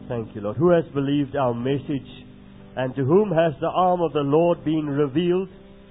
Thank you, Lord. Who has believed our message, and to whom has the arm of the Lord been revealed?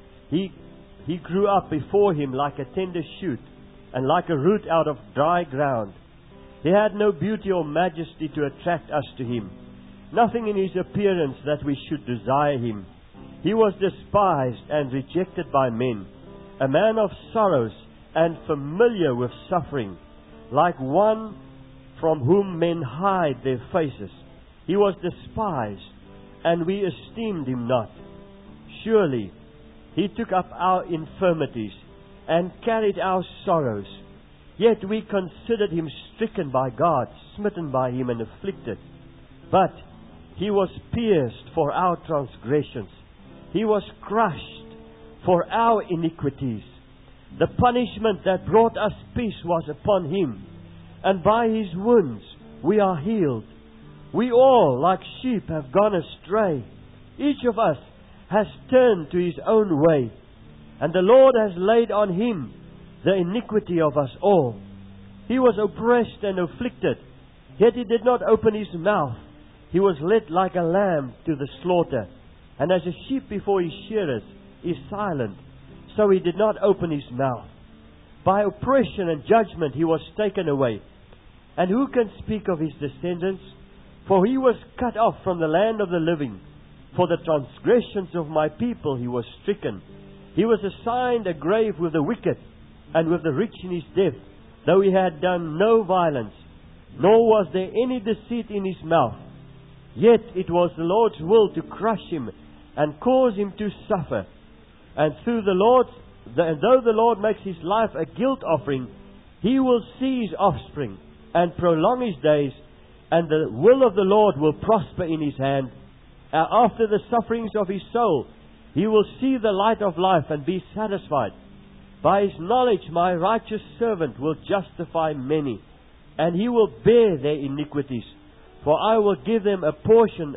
He grew up before him like a tender shoot, and like a root out of dry ground. He had no beauty or majesty to attract us to him, nothing in his appearance that we should desire him. He was despised and rejected by men, a man of sorrows and familiar with suffering, like one from whom men hide their faces. He was despised, and we esteemed him not. Surely he took up our infirmities and carried our sorrows. Yet we considered him stricken by God, smitten by him and afflicted. But he was pierced for our transgressions. He was crushed for our iniquities. The punishment that brought us peace was upon him, and by his wounds we are healed. We all, like sheep, have gone astray. Each of us has turned to his own way, and the Lord has laid on him the iniquity of us all. He was oppressed and afflicted, yet he did not open his mouth. He was led like a lamb to the slaughter, and as a sheep before his shearers is silent, so he did not open his mouth. By oppression and judgment he was taken away. And who can speak of his descendants? For he was cut off from the land of the living. For the transgressions of my people he was stricken. He was assigned a grave with the wicked, and with the rich in his death, though he had done no violence, nor was there any deceit in his mouth. Yet it was the Lord's will to crush him and cause him to suffer. And though the Lord makes his life a guilt offering, he will see his offspring and prolong his days, and the will of the Lord will prosper in his hand. After the sufferings of his soul, he will see the light of life and be satisfied. By his knowledge my righteous servant will justify many, and he will bear their iniquities. For I will give him a portion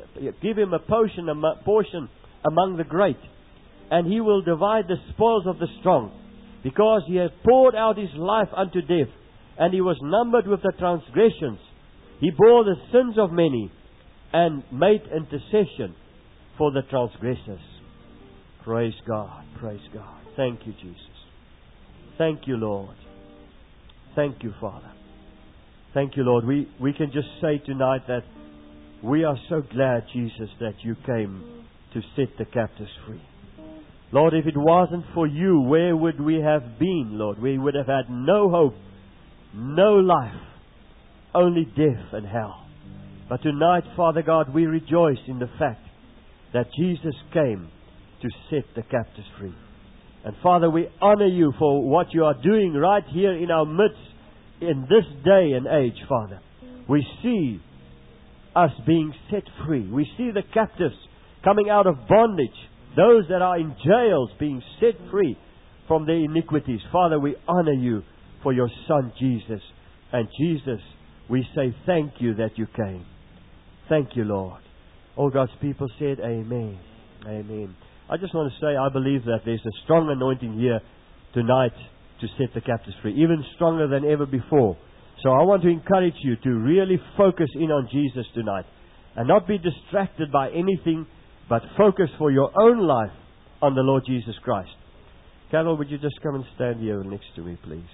among the great, and he will divide the spoils of the strong, because he has poured out his life unto death, and he was numbered with the transgressions. He bore the sins of many, and made intercession for the transgressors. Praise God, praise God. Thank you, Jesus. Thank you, Lord. Thank you, Father. Thank you, Lord. We can just say tonight that we are so glad, Jesus, that you came to set the captives free. Lord, if it wasn't for you, where would we have been, Lord? We would have had no hope, no life, only death and hell. But tonight, Father God, we rejoice in the fact that Jesus came to set the captives free. And Father, we honor you for what you are doing right here in our midst in this day and age, Father. We see us being set free. We see the captives coming out of bondage. Those that are in jails being set free from their iniquities. Father, we honor you for your Son, Jesus. And Jesus, we say thank you that you came. Thank you, Lord. All God's people said amen. Amen. I just want to say I believe that there's a strong anointing here tonight to set the captives free. Even stronger than ever before. So I want to encourage you to really focus in on Jesus tonight. And not be distracted by anything, but focus for your own life on the Lord Jesus Christ. Carol, would you just come and stand here next to me, please?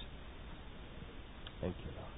Thank you, Lord.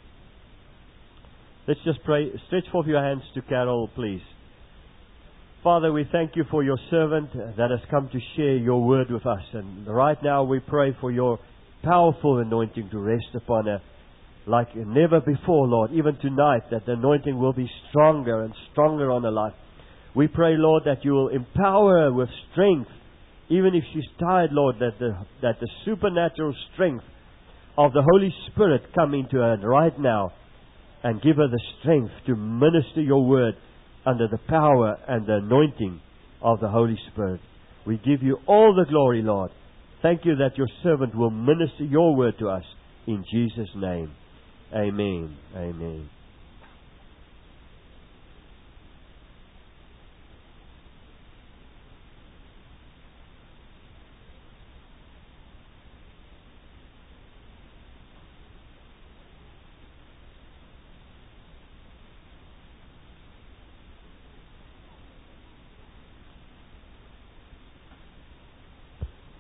Let's just pray. Stretch forth your hands to Carol, please. Father, we thank you for your servant that has come to share your word with us. And right now we pray for your powerful anointing to rest upon her like never before, Lord. Even tonight, that the anointing will be stronger and stronger on her life. We pray, Lord, that you will empower her with strength. Even if she's tired, Lord, that the supernatural strength of the Holy Spirit come into her right now and give her the strength to minister your word under the power and the anointing of the Holy Spirit. We give you all the glory, Lord. Thank you that your servant will minister your word to us. In Jesus' name. Amen. Amen.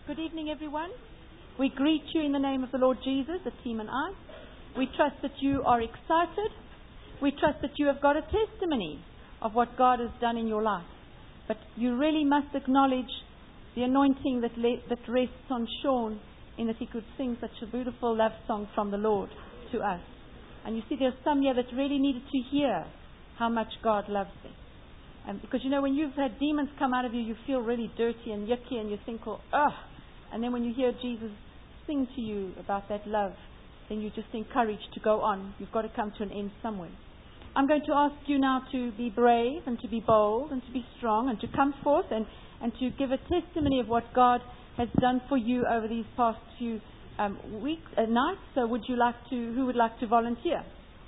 Good evening, everyone. We greet you in the name of the Lord Jesus, the team and I. We trust that you are excited. We trust that you have got a testimony of what God has done in your life. But you really must acknowledge the anointing that rests on Sean, in that he could sing such a beautiful love song from the Lord to us. And you see, there's some here that really needed to hear how much God loves them. Because when you've had demons come out of you, you feel really dirty and yucky, and you think, ugh. And then when you hear Jesus sing to you about that love, then you're just encouraged to go on. You've got to come to an end somewhere. I'm going to ask you now to be brave and to be bold and to be strong and to come forth and to give a testimony of what God has done for you over these past few nights. So who would like to volunteer?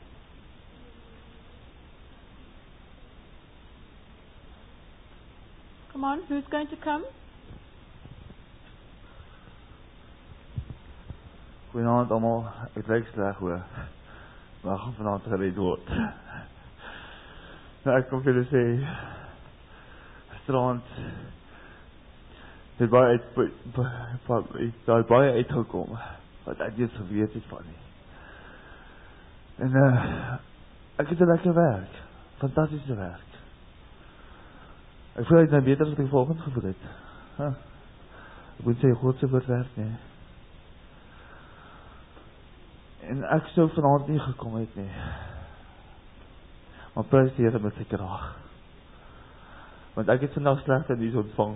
Come on, who's going to come? Goeienaand allemaal, ek lyk sleg hoor, maar ek gaan vanaand gered word. Nou ek kom vir julle sê, gisterand het baie uitgekom, wat ek niet geweet het van nie. En ek het 'n lekker werk, fantastische werk. Ek voel het nou beter as wat ek volgend gevoel het. Ek moet sê, God se woord werk nie. En ek sou vanaand nie gekom het nie. Maar prys die Here met sy krag. Want ek het vandag slegte nuus ontvang.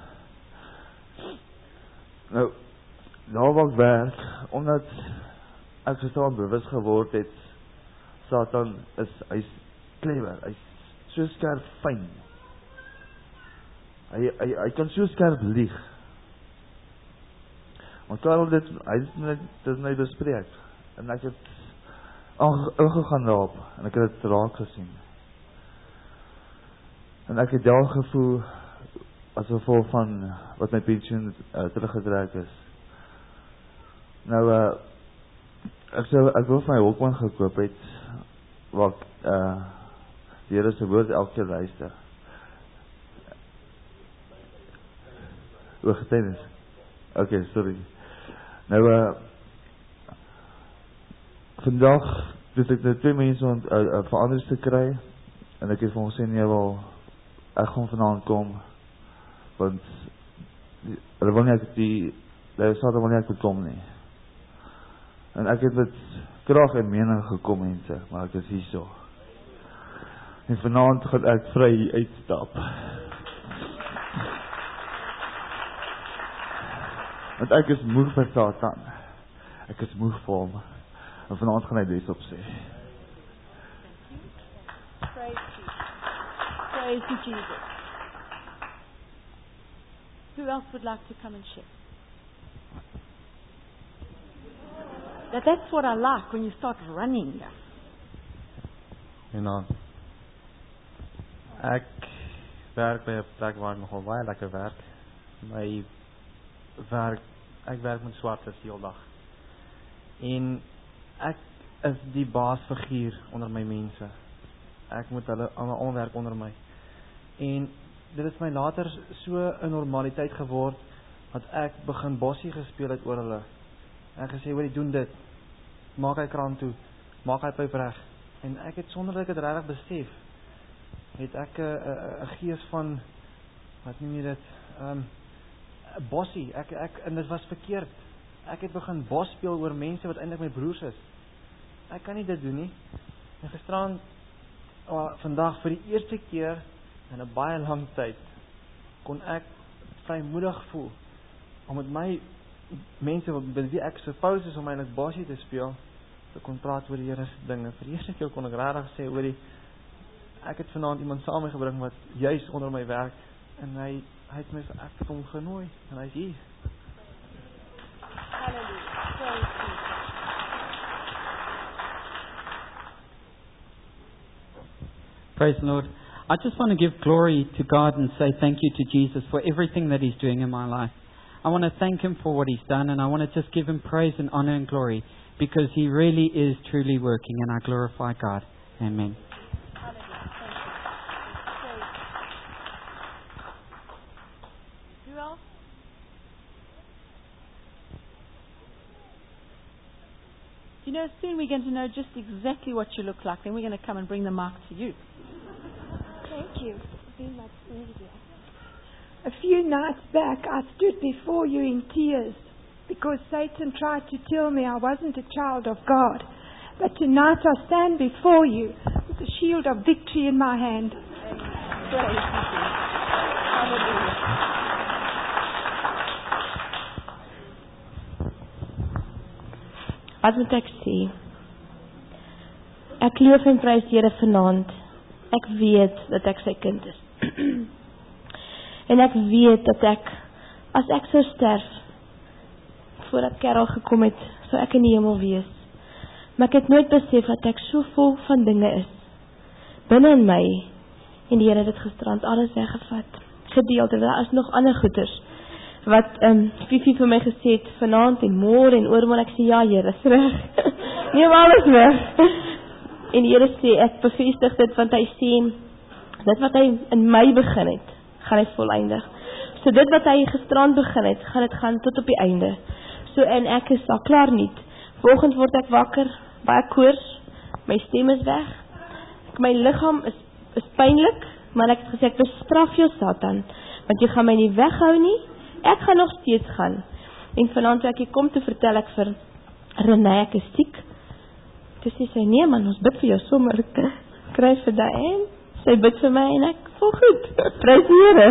Nou, daar waar ek werk, omdat ek gestaan bewus geword het, Satan hy's clever, hy's so skerp fyn. Hy kan so skerp lieg. Want Karel dit nou bespreek. En ek het ingegaan daarop. En ek het dit raak gesien. En ek het daar gevoel as gevolg van wat my pensioen teruggetrek is. Nou, ek wil vir my Walkman gekoop het, waar die Here se woord elke keer luister. Oor getuienis. Okay, sorry. Nou, vandag het ek net 2 mense om verandering te kry, en ek het vir hom gesê, nee wel, ek gaan vanaand kom, want hulle wil nie ek moet kom nie. En ek het met krag en mening gekom, mense, maar ek is hier so. En vanaand gaan ek vry uitstap. Want ek is moeg vir Satan. Ek is moeg vir hom. En vanaand gaan hy des op sê. Praise you, Jesus. Who else would like to come and share? That's what I like when you start running. Ek werk by 'n plek waar ek nogal baie lekker werk. Ek werk met swartes die hele dag. En ek is die baasfiguur onder my mense. Ek moet hulle almal werk onder my. En dit is my later so 'n normaliteit geword dat ek begin bossie gespeel het oor hulle. Ek gesê, hoor, doen dit. Maak hy kraan toe. Maak hy pyp reg. En ek het sonder dat ek dit regtig besef, het ek 'n gees van, wat noem jy dit, bossie. En dit was verkeerd. Ek het begin bos speel oor mense wat eintlik my broers is. Ek kan nie dit doen nie. En gisteraan, vandag vir die eerste keer in 'n baie lang tyd, kon ek vrymoedig voel om met my mense met wie ek suppose is om eintlik bossie te speel, te kon praat oor die Here se dinge. Vir die eerste keer kon ek regtig sê, hoorie, ek het vanaand iemand saam mee gebring wat juis onder my werk, en hy het my vir hom genooi, en hy's hier. Praise the Lord. I just want to give glory to God and say thank you to Jesus for everything that He's doing in my life. I want to thank Him for what He's done, and I want to just give Him praise and honor and glory, because He really is truly working, and I glorify God. Amen. Who else? You know, soon we're going to know just exactly what you look like. Then we're going to come and bring the mic to you. Thank you. Very much easier. A few nights back, I stood before you in tears because Satan tried to tell me I wasn't a child of God. But tonight I stand before you with a shield of victory in my hand. Wat moet ek sê? Ek loof en prys die Here vanaand. Ek weet dat ek sy kind is. En ek weet dat ek, as ek sou sterf, voordat Karel gekom het, sou ek in die hemel wees. Maar ek het nooit besef dat ek so vol van dinge is. Binne in my, en die Here het dit gisterand alles weggevat. Gedeelte, daar is nog ander goeders. Wat Fifi vir my gesê het, vanaand en môre en oormôre, ek sê, ja Here, is reg. Neem alles weg. En die Here sê, ek bevestig dit, want hy sê, dit wat hy in my begin het, gaan hy voleindig. So dit wat hy gisterand begin het, gaan dit gaan tot op die einde. So en ek is al klaar nie. Vanoggend word ek wakker, baie koors, my stem is weg. My liggaam is pynlik, maar ek het gesê, ek bestraf jou Satan, want jy gaan my nie weghou nie, ek gaan nog steeds gaan. En vanaand toe ek hier kom te vertel ek vir Renée, ek is siek. Toe sê sy, nee man, ons bid vir jou sommer, ek kry vir Diane, sy bid vir my en ek voel goed, prys die Here.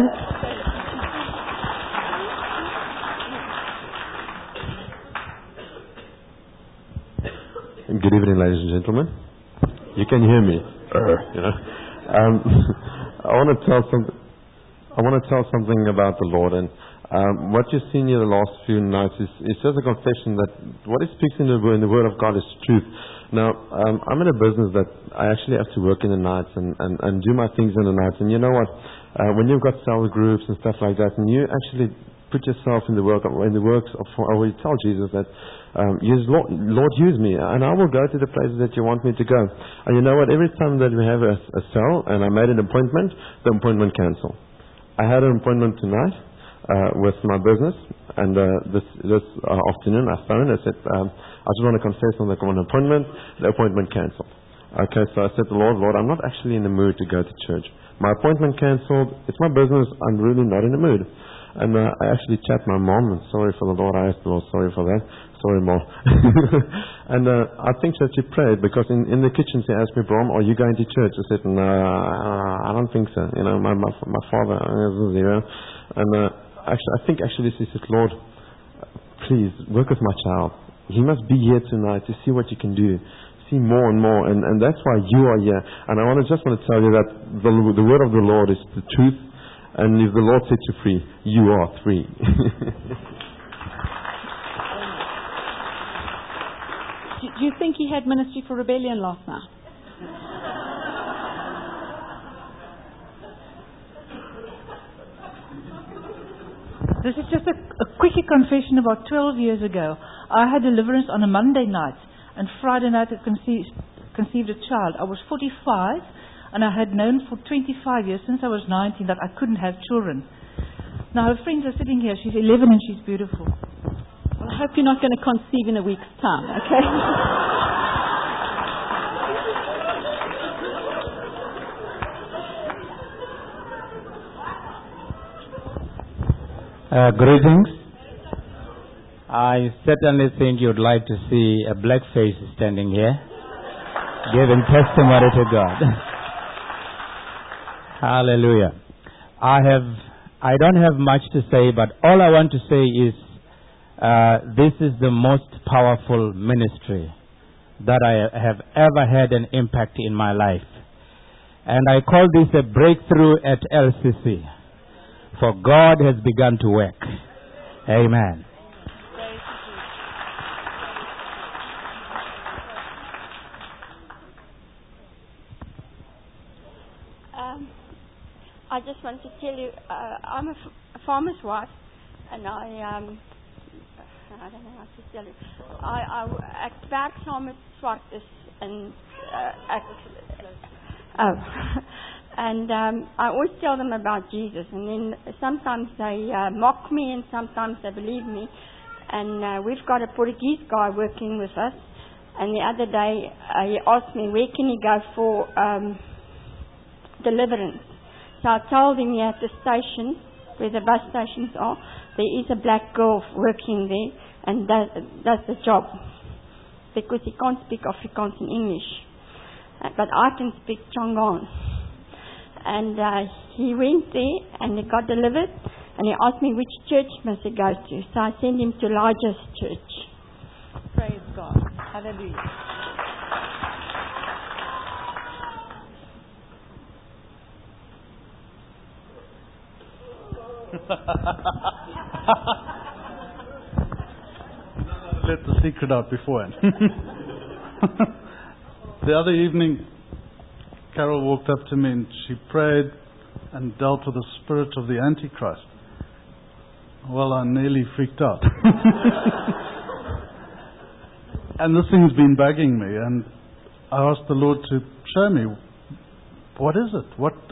Good evening, ladies and gentlemen. You can hear me. You know, I want to tell something about the Lord, and what you've seen here the last few nights is just a confession that what He speaks in the Word of God is truth. Now, I'm in a business that I actually have to work in the nights and do my things in the nights. And you know what? When you've got cell groups and stuff like that, and you actually put yourself in the works of, or you tell Jesus that, Lord, use me, and I will go to the places that you want me to go. And you know what? Every time that we have a cell, and I made an appointment, the appointment cancelled. I had an appointment tonight with my business, and this afternoon I phoned. I said, I just want to confess on the appointment. The appointment cancelled. Okay, so I said to the Lord, I'm not actually in the mood to go to church. My appointment cancelled. It's my business. I'm really not in the mood. And I actually chat my mom, and sorry for the Lord. I asked the Lord, sorry for that. Sorry, Mom. And I think that she prayed, because in the kitchen she asked me, Brom, are you going to church? I said, no, I don't think so. You know, my father, you know. And actually, I think she said, Lord, please work with my child. He must be here tonight to see what you can do. See more and more. And that's why you are here. And I just want to tell you that the word of the Lord is the truth. And if the Lord sets you free, you are free. Do you think he had ministry for rebellion last night? This is just a quickie confession. About 12 years ago, I had deliverance on a Monday night, and Friday night I conceived a child. I was 45, and I had known for 25 years, since I was 19, that I couldn't have children. Now her friends are sitting here. She's 11 and she's beautiful. Well, I hope you're not going to conceive in a week's time, okay? Greetings. I certainly think you'd like to see a black face standing here, giving testimony to God. Hallelujah. I don't have much to say, but all I want to say is this is the most powerful ministry that I have ever had an impact in my life. And I call this a breakthrough at LCC. For God has begun to work. Amen. I just want to tell you, I'm a farmer's wife, and I don't know how to tell you. Ek werk saam met swartes en and I always tell them about Jesus, and then sometimes they mock me and sometimes they believe me. And we've got a Portuguese guy working with us, And the other day, he asked me, where can he go for deliverance? So I told him at the station, where the bus stations are, there is a black girl working there and does the job. Because he can't speak Afrikaans and English. But I can speak Chongan. And he went there and he got delivered. And he asked me which church must he go to. So I sent him to Elijah's church. Praise God. Hallelujah. Let the secret out beforehand. The other evening, Carol walked up to me and she prayed and dealt with the spirit of the Antichrist. Well, I nearly freaked out. And this thing's been bugging me, and I asked the Lord to show me, what is it?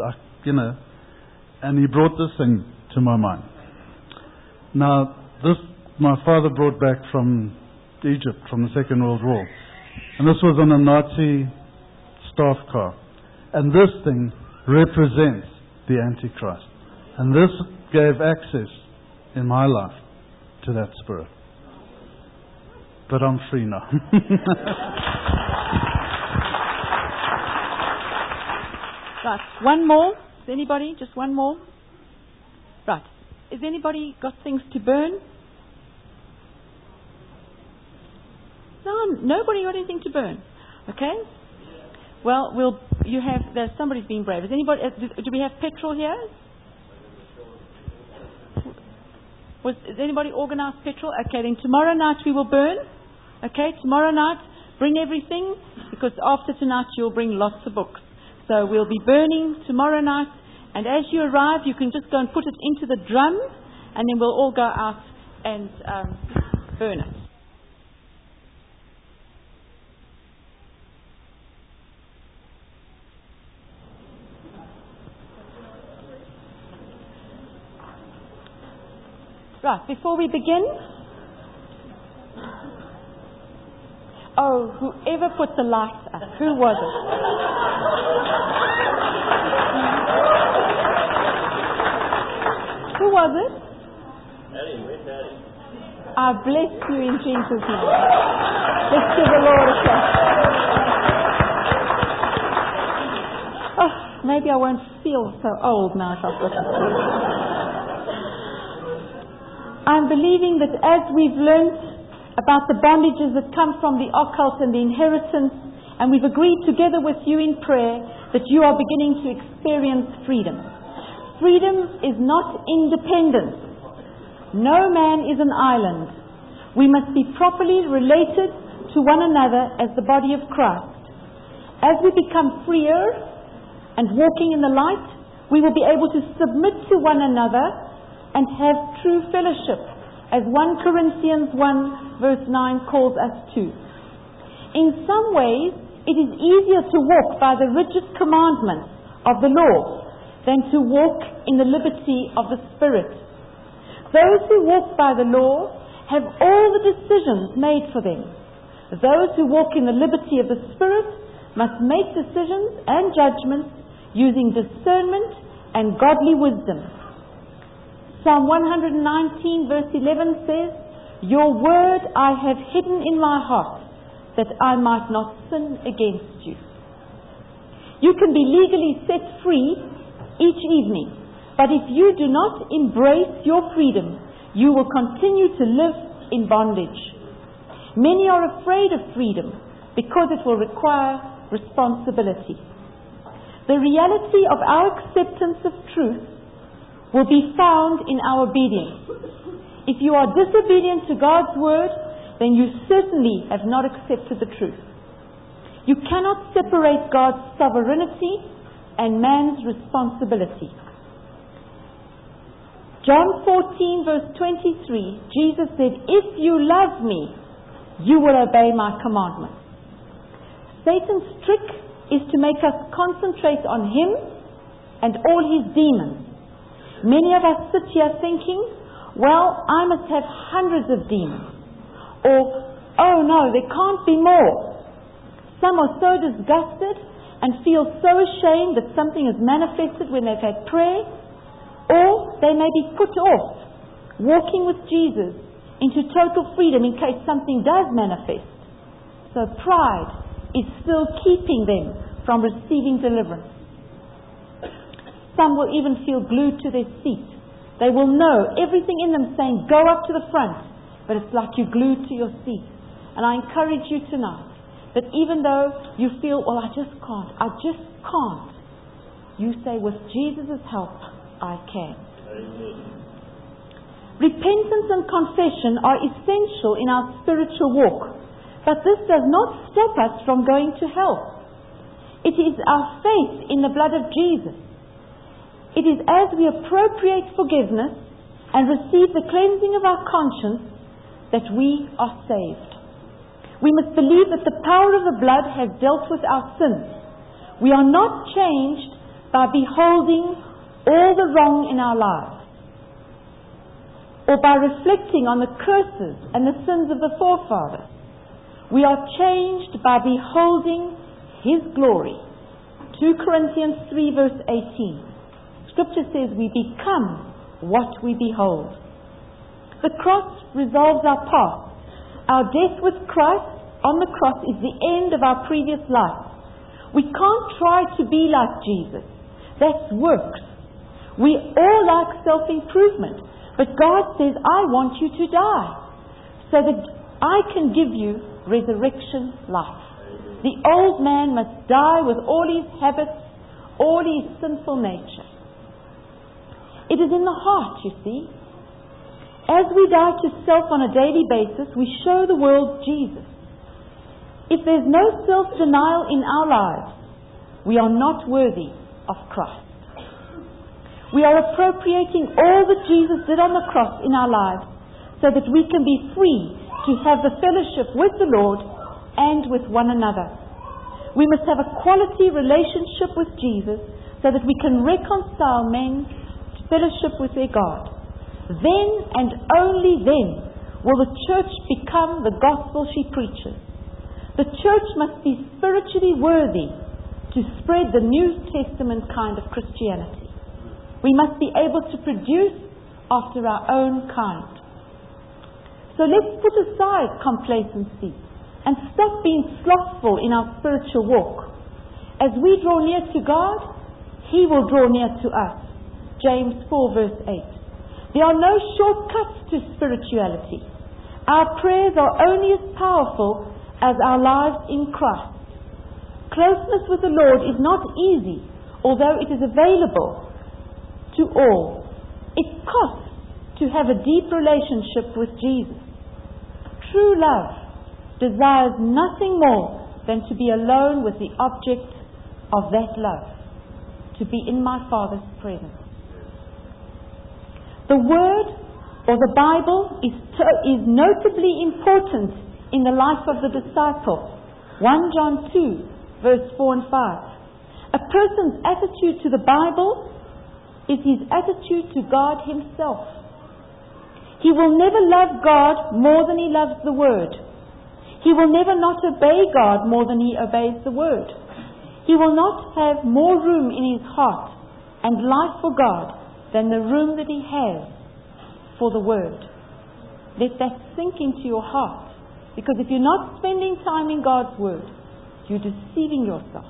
And He brought this thing to my mind. Now, this my father brought back from Egypt, from the Second World War. And this was on a Nazi staff car. And this thing represents the Antichrist. And this gave access in my life to that spirit. But I'm free now. Right, one more. Is anybody? Just one more. Right. Has anybody got things to burn? No, nobody got anything to burn. Okay. Well, somebody's been brave. Is anybody? Do we have petrol here? Is anybody organised petrol? Okay, then tomorrow night we will burn. Okay, tomorrow night bring everything, because after tonight you'll bring lots of books. So we'll be burning tomorrow night, and as you arrive you can just go and put it into the drum, and then we'll all go out and burn it. Right, before we begin, whoever put the lights up, who was it? Who was it? Daddy. I bless you in Jesus' name. Let's give the Lord a clap. Oh, maybe I won't feel so old now if I've got to see. I'm believing that as we've learnt about the bondages that come from the occult and the inheritance, and we've agreed together with you in prayer that you are beginning to experience freedom. Freedom is not independence. No man is an island. We must be properly related to one another as the body of Christ. As we become freer and walking in the light, we will be able to submit to one another and have true fellowship, as 1 Corinthians 1 verse 9 calls us to. In some ways, it is easier to walk by the rigid commandments of the law than to walk in the liberty of the Spirit. Those who walk by the law have all the decisions made for them. Those who walk in the liberty of the Spirit must make decisions and judgments using discernment and godly wisdom. Psalm 119 verse 11 says, "Your word I have hidden in my heart, that I might not sin against you." You can be legally set free each evening, but if you do not embrace your freedom, you will continue to live in bondage. Many are afraid of freedom because it will require responsibility. The reality of our acceptance of truth will be found in our obedience. If you are disobedient to God's word, then you certainly have not accepted the truth. You cannot separate God's sovereignty and man's responsibility. John 14 verse 23, Jesus said, "If you love me, you will obey my commandments." Satan's trick is to make us concentrate on him and all his demons. Many of us sit here thinking, well, I must have hundreds of demons. Or, oh no, there can't be more. Some are so disgusted and feel so ashamed that something has manifested when they've had prayer, or they may be put off walking with Jesus into total freedom in case something does manifest. So pride is still keeping them from receiving deliverance. Some will even feel glued to their seat. They will know everything in them saying, go up to the front, but it's like you're glued to your seat. And I encourage you tonight that even though you feel, well, I just can't, you say, with Jesus' help, I can. Repentance and confession are essential in our spiritual walk, but this does not stop us from going to hell. It is our faith in the blood of Jesus. It is as we appropriate forgiveness and receive the cleansing of our conscience that we are saved. We must believe that the power of the blood has dealt with our sins. We are not changed by beholding all the wrong in our lives, or by reflecting on the curses and the sins of the forefathers. We are changed by beholding His glory. 2 Corinthians 3 verse 18. Scripture says we become what we behold. The cross resolves our past. Our death with Christ on the cross is the end of our previous life. We can't try to be like Jesus. That's works. We all like self-improvement. But God says, I want you to die so that I can give you resurrection life. The old man must die with all his habits, all his sinful nature. It is in the heart, you see. As we die to self on a daily basis, we show the world Jesus. If there's no self-denial in our lives, we are not worthy of Christ. We are appropriating all that Jesus did on the cross in our lives so that we can be free to have the fellowship with the Lord and with one another. We must have a quality relationship with Jesus so that we can reconcile men to fellowship with their God. Then and only then will the church become the gospel she preaches. The church must be spiritually worthy to spread the New Testament kind of Christianity. We must be able to produce after our own kind. So let's put aside complacency and stop being slothful in our spiritual walk. As we draw near to God, He will draw near to us. James 4 verse 8. There are no shortcuts to spirituality. Our prayers are only as powerful as our lives in Christ. Closeness with the Lord is not easy, although it is available to all. It costs to have a deep relationship with Jesus. True love desires nothing more than to be alone with the object of that love, to be in my Father's presence. The Word, or the Bible, is notably important in the life of the disciple. 1 John 2, verse 4 and 5. A person's attitude to the Bible is his attitude to God Himself. He will never love God more than he loves the Word. He will never not obey God more than he obeys the Word. He will not have more room in his heart and life for God than the room that he has for the Word. Let that sink into your heart. Because if you're not spending time in God's Word, you're deceiving yourself.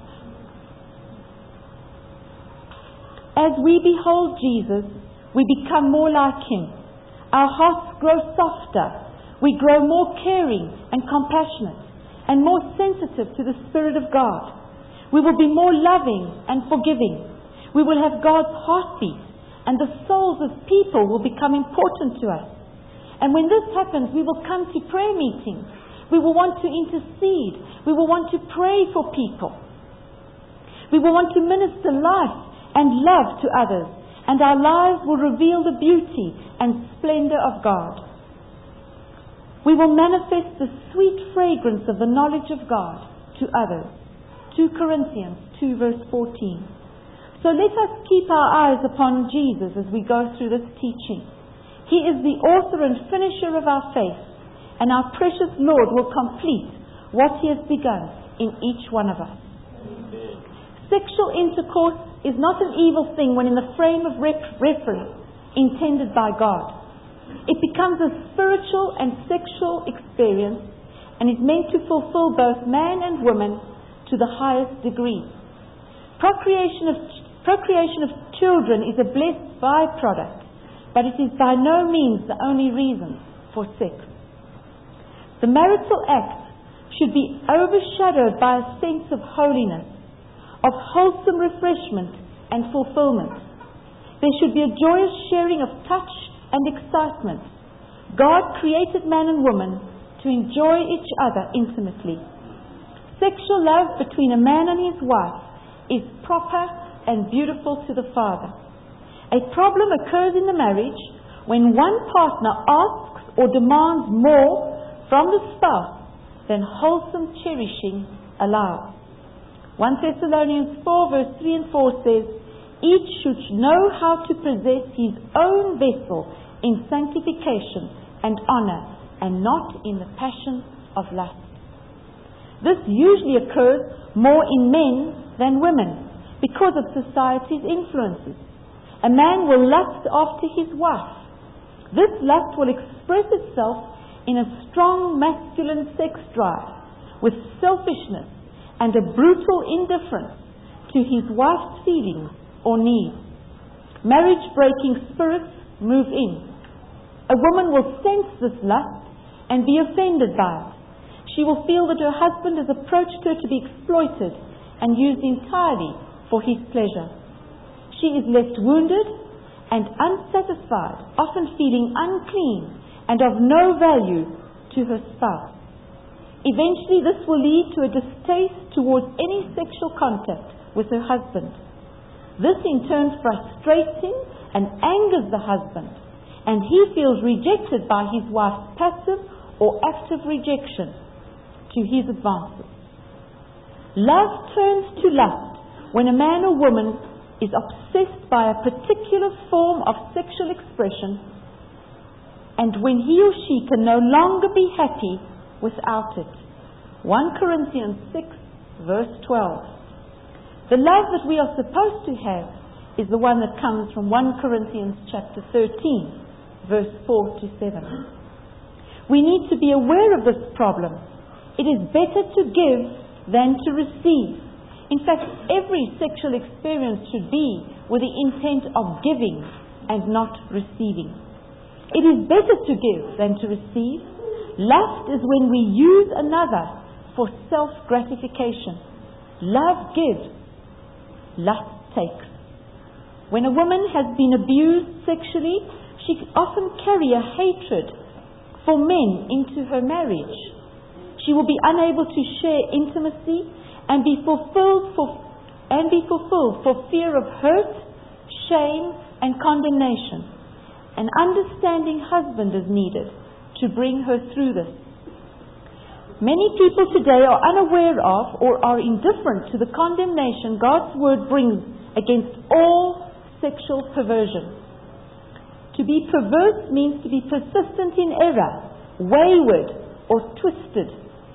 As we behold Jesus, we become more like Him. Our hearts grow softer. We grow more caring and compassionate and more sensitive to the Spirit of God. We will be more loving and forgiving. We will have God's heartbeat, and the souls of people will become important to us. And when this happens, we will come to prayer meetings. We will want to intercede. We will want to pray for people. We will want to minister life and love to others, and our lives will reveal the beauty and splendor of God. We will manifest the sweet fragrance of the knowledge of God to others. 2 Corinthians 2 verse 14. So let us keep our eyes upon Jesus as we go through this teaching. He is the author and finisher of our faith, and our precious Lord will complete what He has begun. in each one of us. Sexual intercourse is not an evil thing when in the frame of reference intended by God. It becomes a spiritual and sexual experience and is meant to fulfill both man and woman to the highest degree. Procreation of children is a blessed byproduct, but it is by no means the only reason for sex. The marital act should be overshadowed by a sense of holiness, of wholesome refreshment and fulfillment. There should be a joyous sharing of touch and excitement. God created man and woman to enjoy each other intimately. Sexual love between a man and his wife is proper and beautiful to the Father. A problem occurs in the marriage when one partner asks or demands more from the spouse than wholesome cherishing allows. 1 Thessalonians 4 verse 3 and 4 says, each should know how to possess his own vessel in sanctification and honor, and not in the passion of lust. This usually occurs more in men than women because of society's influences. A man will lust after his wife. This lust will express itself in a strong masculine sex drive, with selfishness and a brutal indifference to his wife's feelings or needs. Marriage-breaking spirits move in. A woman will sense this lust and be offended by it. She will feel that her husband has approached her to be exploited and used entirely for his pleasure. She is left wounded and unsatisfied, often feeling unclean and of no value to her spouse. Eventually, this will lead to a distaste towards any sexual contact with her husband. This in turn frustrates him and angers the husband, and he feels rejected by his wife's passive or active rejection to his advances. Love turns to lust when a man or woman is obsessed by a particular form of sexual expression, and when he or she can no longer be happy without it. 1 Corinthians 6 verse 12. The love that we are supposed to have is the one that comes from 1 Corinthians chapter 13 verse 4 to 7. We need to be aware of this problem. It is better to give than to receive. In fact, every sexual experience should be with the intent of giving and not receiving. It is better to give than to receive. Lust is when we use another for self-gratification. Love gives, lust takes. When a woman has been abused sexually, she can often carry a hatred for men into her marriage. She will be unable to share intimacy and be fulfilled for fear of hurt, shame, and condemnation. An understanding husband is needed to bring her through this. Many people today are unaware of or are indifferent to the condemnation God's Word brings against all sexual perversion. To be perverse means to be persistent in error, wayward, or twisted.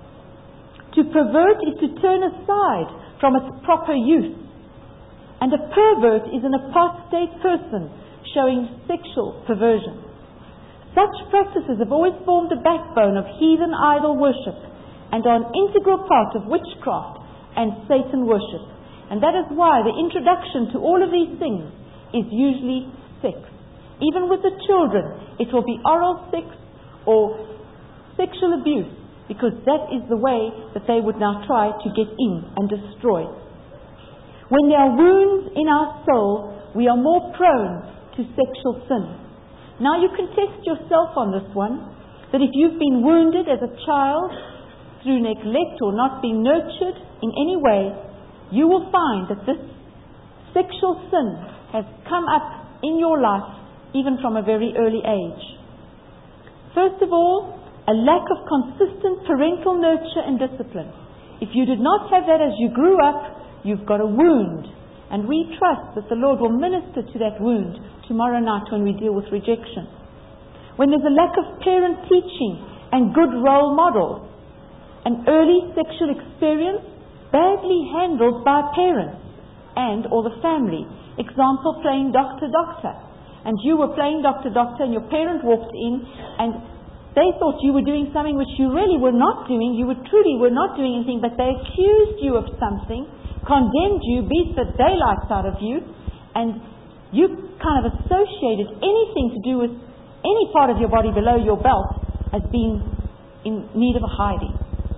To pervert is to turn aside from its proper use. And a pervert is an apostate person showing sexual perversion. Such practices have always formed the backbone of heathen idol worship and are an integral part of witchcraft and Satan worship. And that is why the introduction to all of these things is usually sex. Even with the children, it will be oral sex or sexual abuse, because that is the way that they would now try to get in and destroy. When there are wounds in our soul, we are more prone to sexual sin. Now you can test yourself on this one, that if you've been wounded as a child through neglect or not being nurtured in any way, you will find that this sexual sin has come up in your life even from a very early age. First of all, a lack of consistent parental nurture and discipline. If you did not have that as you grew up, you've got a wound. And we trust that the Lord will minister to that wound tomorrow night when we deal with rejection. When there's a lack of parent teaching and good role models, an early sexual experience badly handled by parents and or the family. Example, playing doctor, doctor. And you were playing doctor, doctor, and your parent walked in and they thought you were doing something which you really were not doing. You truly were not doing anything, but they accused you of something, condemned you, beat the daylights out of you, and you kind of associated anything to do with any part of your body below your belt as being in need of a hiding.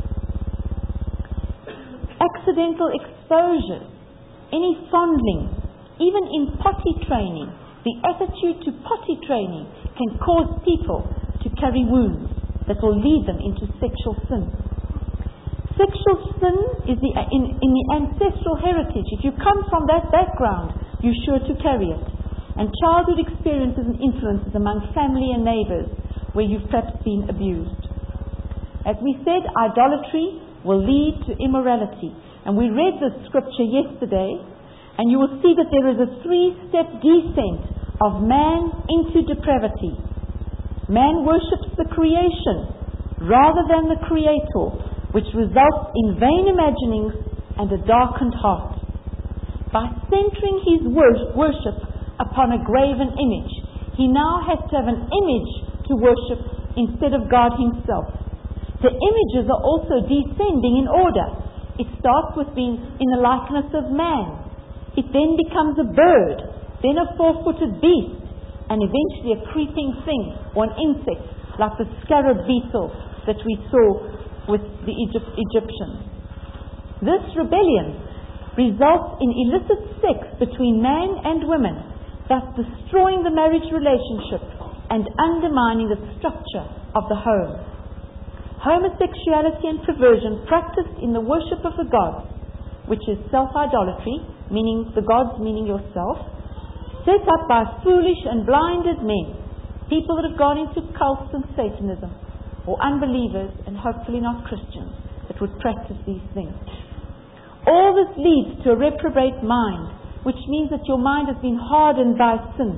Accidental exposure, any fondling, even in potty training, the attitude to potty training can cause people to carry wounds that will lead them into sexual sin. Sexual sin is in the ancestral heritage. If you come from that background, you're sure to carry it. And childhood experiences and influences among family and neighbors where you've perhaps been abused. As we said, idolatry will lead to immorality. And we read this scripture yesterday, and you will see that there is a 3-step descent of man into depravity. Man worships the creation rather than the Creator, which results in vain imaginings and a darkened heart. By centering his worship upon a graven image, he now has to have an image to worship instead of God himself. The images are also descending in order. It starts with being in the likeness of man. It then becomes a bird, then a 4-footed beast, and eventually a creeping thing or an insect like the scarab beetle that we saw with the Egyptians. This rebellion results in illicit sex between man and women, thus destroying the marriage relationship and undermining the structure of the home. Homosexuality and perversion practiced in the worship of the gods, which is self-idolatry, meaning the gods meaning yourself, set up by foolish and blinded men, people that have gone into cults and Satanism, or unbelievers and hopefully not Christians that would practice these things. All this leads to a reprobate mind, which means that your mind has been hardened by sin.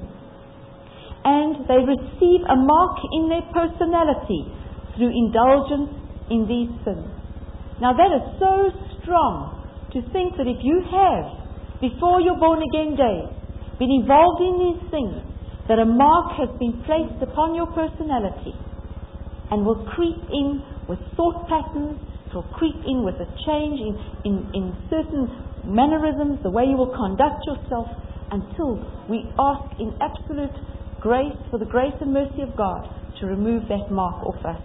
And they receive a mark in their personality through indulgence in these sins. Now that is so strong to think that if you have, before your born-again days, been involved in these things, that a mark has been placed upon your personality and will creep in with thought patterns, it will creep in with a change in certain mannerisms, the way you will conduct yourself, until we ask in absolute grace, for the grace and mercy of God, to remove that mark off us.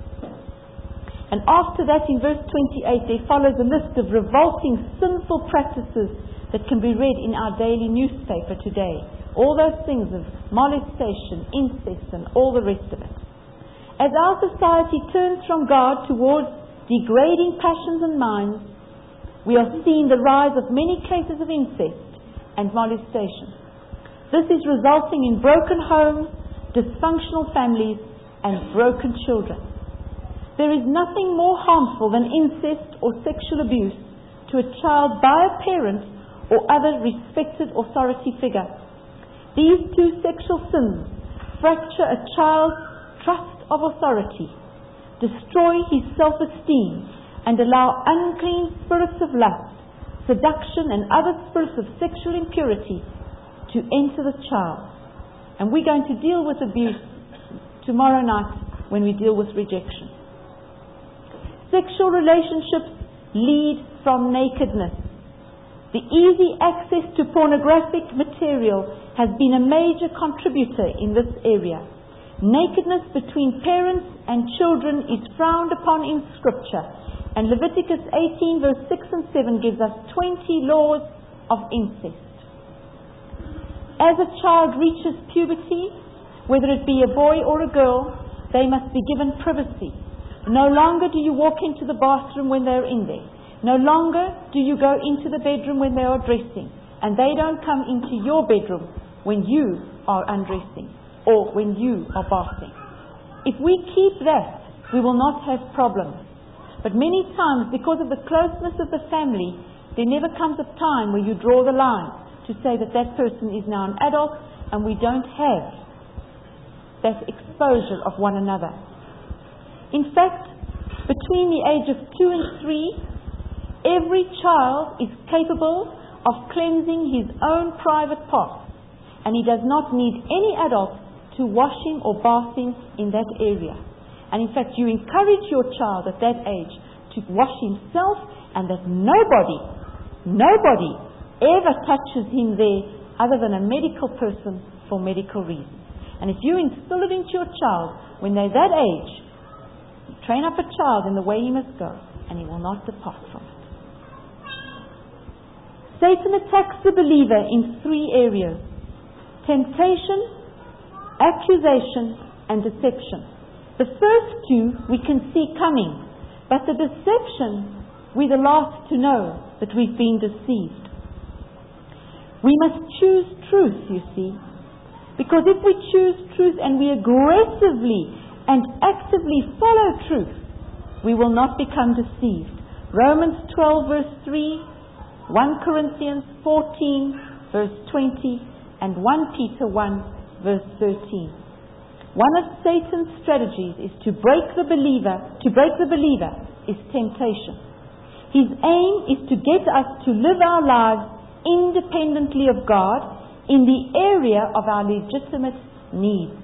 And after that, in verse 28, there follows a list of revolting, sinful practices that can be read in our daily newspaper today. All those things of molestation, incest, and all the rest of it. As our society turns from God towards degrading passions and minds, we are seeing the rise of many cases of incest and molestation. This is resulting in broken homes, dysfunctional families, and broken children. There is nothing more harmful than incest or sexual abuse to a child by a parent or other respected authority figure. These two sexual sins fracture a child's trust of authority, destroy his self-esteem, and allow unclean spirits of lust, seduction, and other spirits of sexual impurity to enter the child. And we're going to deal with abuse tomorrow night when we deal with rejection. Sexual relationships lead from nakedness. The easy access to pornographic material has been a major contributor in this area. Nakedness between parents and children is frowned upon in Scripture, and Leviticus 18 verse 6 and 7 gives us 20 laws of incest. As a child reaches puberty, whether it be a boy or a girl, they must be given privacy. No longer do you walk into the bathroom when they're in there. No longer do you go into the bedroom when they are dressing. And they don't come into your bedroom when you are undressing or when you are bathing. If we keep that, we will not have problems. But many times, because of the closeness of the family, there never comes a time where you draw the line to say that that person is now an adult and we don't have that exposure of one another. In fact, between the age of 2 and 3, every child is capable of cleansing his own private parts, and he does not need any adult to wash him or bath him in that area. And in fact, you encourage your child at that age to wash himself, and that nobody ever touches him there other than a medical person for medical reasons. And if you instill it into your child when they're that age, train up a child in the way he must go, and he will not depart from it. Satan attacks the believer in 3 areas: temptation, accusation, and deception. The first 2 we can see coming, but the deception, we're the last to know that we've been deceived. We must choose truth, you see, because if we choose truth and we aggressively and actively follow truth, we will not become deceived. Romans 12 verse 3, 1 Corinthians 14 verse 20, and 1 Peter 1 verse 13. One of Satan's strategies is to break the believer is temptation. His aim is to get us to live our lives independently of God in the area of our legitimate needs.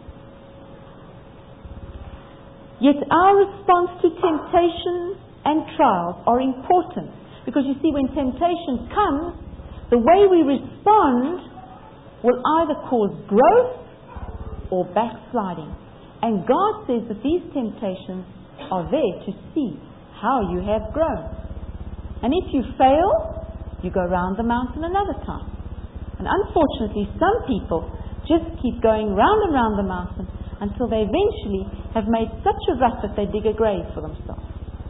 Yet our response to temptation and trials are important, because you see, when temptation comes, the way we respond will either cause growth or backsliding. And God says that these temptations are there to see how you have grown. And if you fail, you go round the mountain another time. And unfortunately, some people just keep going round and round the mountain until they eventually have made such a rut that they dig a grave for themselves.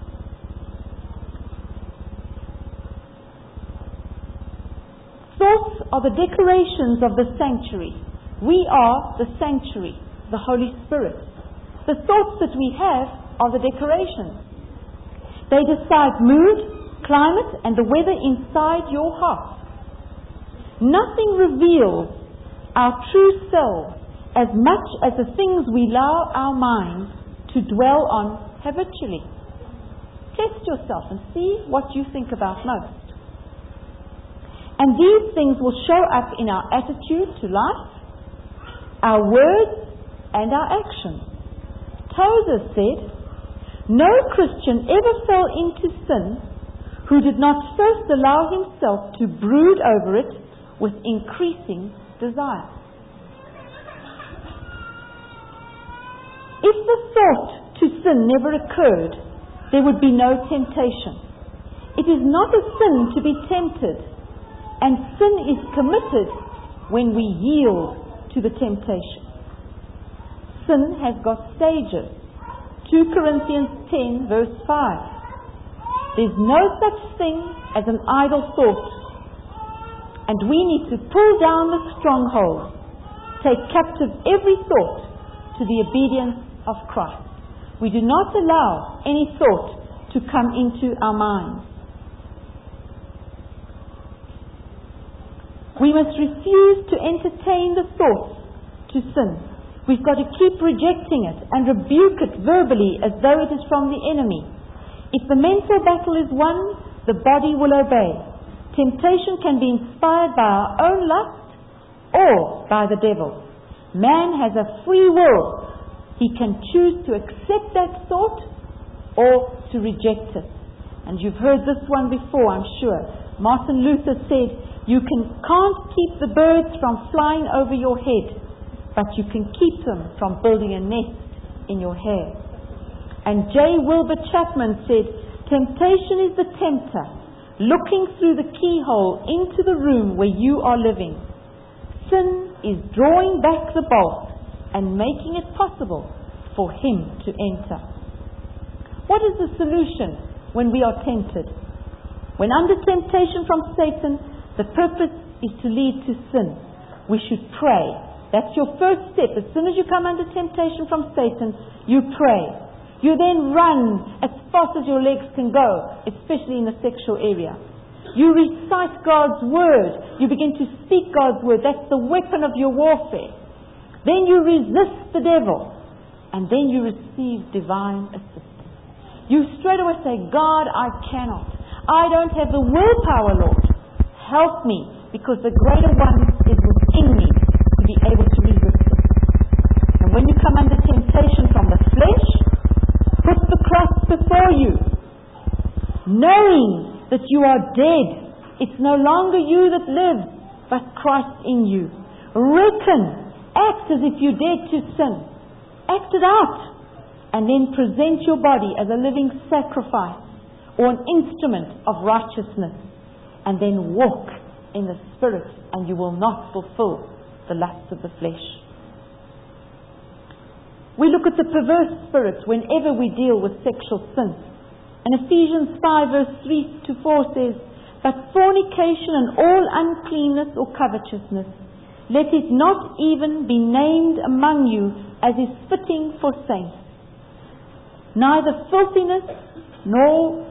Thoughts are the decorations of the sanctuary. We are the sanctuary, the Holy Spirit. The thoughts that we have are the decorations. They decide mood, climate, and the weather inside your heart. Nothing reveals our true selves as much as the things we allow our minds to dwell on habitually. Test yourself and see what you think about most. And these things will show up in our attitude to life, our words, and our actions. Tozer said, "No Christian ever fell into sin who did not first allow himself to brood over it with increasing desire." If the thought to sin never occurred, there would be no temptation. It is not a sin to be tempted, and sin is committed when we yield to the temptation. Sin has got stages. 2 Corinthians 10 verse 5. There's no such thing as an idle thought, and we need to pull down the stronghold, take captive every thought to the obedience of Christ. We do not allow any thought to come into our minds. We must refuse to entertain the thoughts to sin. We've got to keep rejecting it and rebuke it verbally as though it is from the enemy. If the mental battle is won, the body will obey. Temptation can be inspired by our own lust or by the devil. Man has a free will. He can choose to accept that thought or to reject it. And you've heard this one before, I'm sure. Martin Luther said, "You can't keep the birds from flying over your head, but you can keep them from building a nest in your hair." And J. Wilbur Chapman said, "Temptation is the tempter looking through the keyhole into the room where you are living. Sin is drawing back the bolt and making it possible for him to enter." What is the solution when we are tempted? When under temptation from Satan, the purpose is to lead to sin. We should pray. That's your first step. As soon as you come under temptation from Satan, you pray. You then run as fast as your legs can go, especially in the sexual area. You recite God's word. You begin to speak God's word. That's the weapon of your warfare. Then you resist the devil, and then you receive divine assistance. You straight away say, God, I cannot. I don't have the willpower, Lord. Help me, because the greater one is within me to be able to resist it. And when you come under temptation from the flesh, put the cross before you, knowing that you are dead. It's no longer you that lives, but Christ in you. Reckon, act as if you dared to sin. Act it out. And then present your body as a living sacrifice or an instrument of righteousness. And then walk in the Spirit, and you will not fulfill the lusts of the flesh. We look at the perverse spirit whenever we deal with sexual sin. And Ephesians 5 verse 3 to 4 says, But fornication and all uncleanness or covetousness, let it not even be named among you as is fitting for saints. Neither filthiness, nor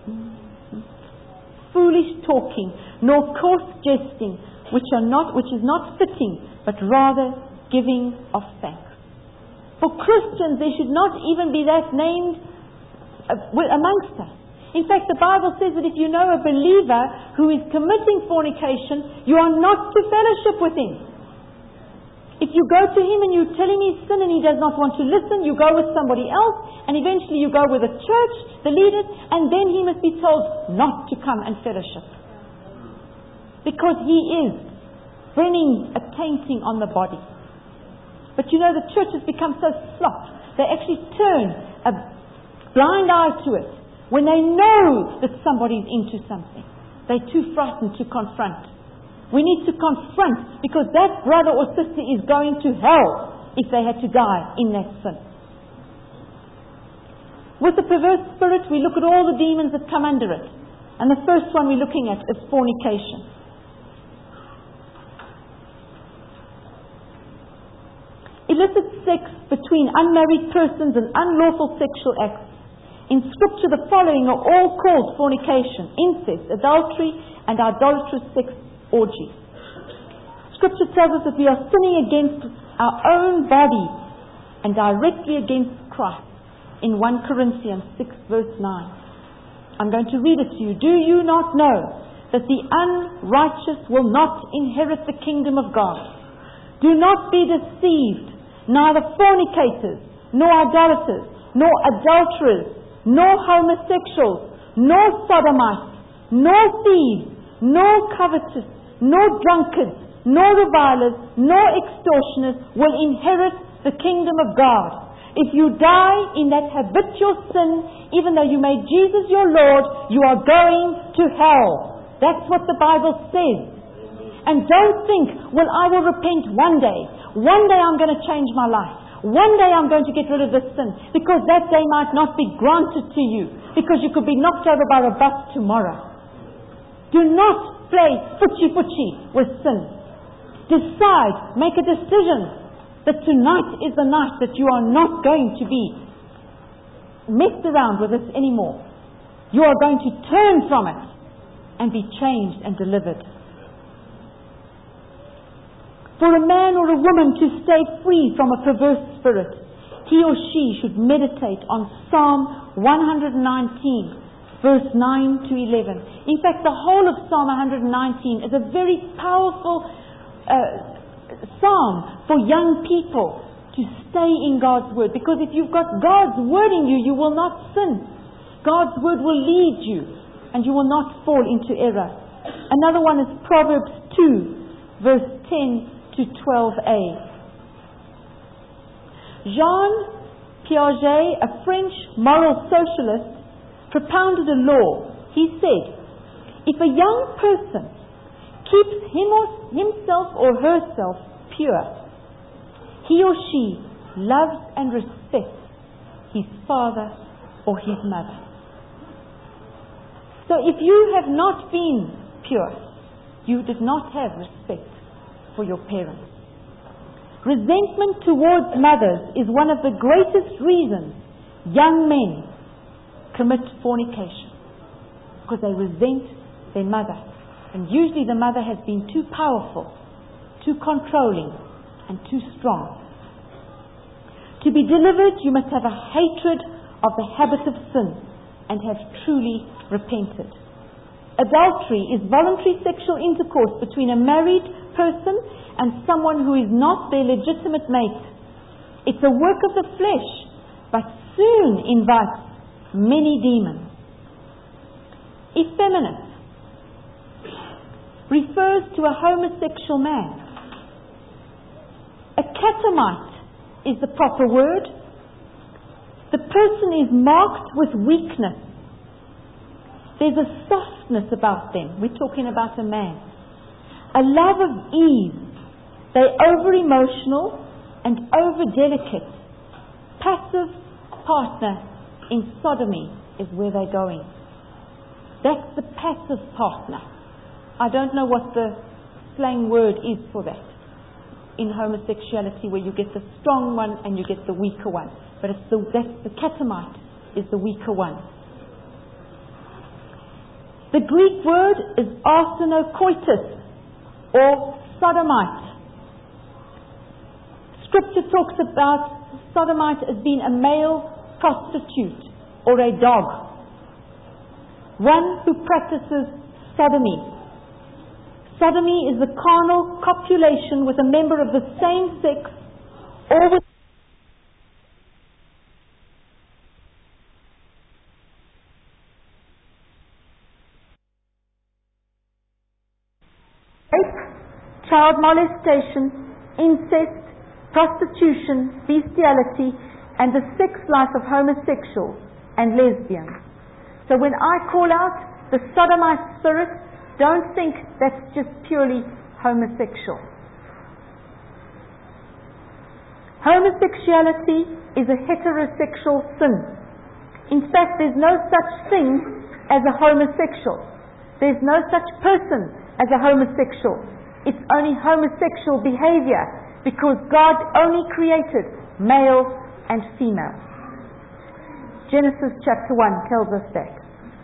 foolish talking, nor coarse jesting, which is not fitting, but rather giving of thanks. For Christians, there should not even be that named amongst us. In fact, the Bible says that if you know a believer who is committing fornication, you are not to fellowship with him. If you go to him and you tell him his sin and he does not want to listen, you go with somebody else, and eventually you go with the church, the leaders, and then he must be told not to come and fellowship. Because he is bringing a tainting on the body. But you know, the church has become so sloppy, they actually turn a blind eye to it when they know that somebody's into something. They're too frightened to confront. We need to confront, because that brother or sister is going to hell if they had to die in that sin. With the perverse spirit, we look at all the demons that come under it. And the first one we're looking at is fornication. Illicit sex between unmarried persons and unlawful sexual acts. In Scripture, the following are all called fornication: incest, adultery, and idolatrous sex orgies. Scripture tells us that we are sinning against our own body and directly against Christ in 1 Corinthians 6 verse 9. I'm going to read it to you. Do you not know that the unrighteous will not inherit the kingdom of God? Do not be deceived. Neither fornicators, nor idolaters, nor adulterers, nor homosexuals, nor sodomites, nor thieves, nor covetous, nor drunkards, nor revilers, nor extortioners will inherit the kingdom of God. If you die in that habitual sin, even though you made Jesus your Lord, you are going to hell. That's what the Bible says. And don't think, well, I will repent one day. One day I'm going to change my life. One day I'm going to get rid of this sin. Because that day might not be granted to you. Because you could be knocked over by a bus tomorrow. Do not play foochie-foochie with sin. Decide, make a decision that tonight is the night that you are not going to be messed around with this anymore. You are going to turn from it and be changed and delivered. For a man or a woman to stay free from a perverse spirit, he or she should meditate on Psalm 119, verse 9 to 11. In fact, the whole of Psalm 119 is a very powerful psalm for young people to stay in God's Word. Because if you've got God's Word in you, you will not sin. God's Word will lead you, and you will not fall into error. Another one is Proverbs 2, verse 10 to 12a. Jean Piaget, a French moral socialist, propounded a law. He said, if a young person keeps himself or herself pure, he or she loves and respects his father or his mother. So if you have not been pure, you did not have respect for your parents. Resentment towards mothers is one of the greatest reasons young men commit fornication, because they resent their mother, and usually the mother has been too powerful, too controlling, and too strong. To be delivered, you must have a hatred of the habit of sin and have truly repented. Adultery is voluntary sexual intercourse between a married person and someone who is not their legitimate mate. It's a work of the flesh, but soon invites many demons. Effeminate refers to a homosexual man. A catamite is the proper word. The person is marked with weakness. There's a softness about them. We're talking about a man. A love of ease. They're over-emotional and over-delicate. Passive partner in sodomy is where they're going. That's the passive partner. I don't know what the slang word is for that in homosexuality, where you get the strong one and you get the weaker one. But that's the catamite is the weaker one. The Greek word is arsenokoitos, or sodomite. Scripture talks about sodomite as being a male prostitute or a dog. One who practices sodomy. Sodomy is the carnal copulation with a member of the same sex or with rape, child molestation, incest, prostitution, bestiality, and the sex life of homosexuals and lesbians. So when I call out the sodomite spirit, don't think that's just purely homosexual. Homosexuality is a heterosexual sin. In fact, there's no such thing as a homosexual. There's no such person as a homosexual. It's only homosexual behavior, because God only created male and female. Genesis chapter 1 tells us that.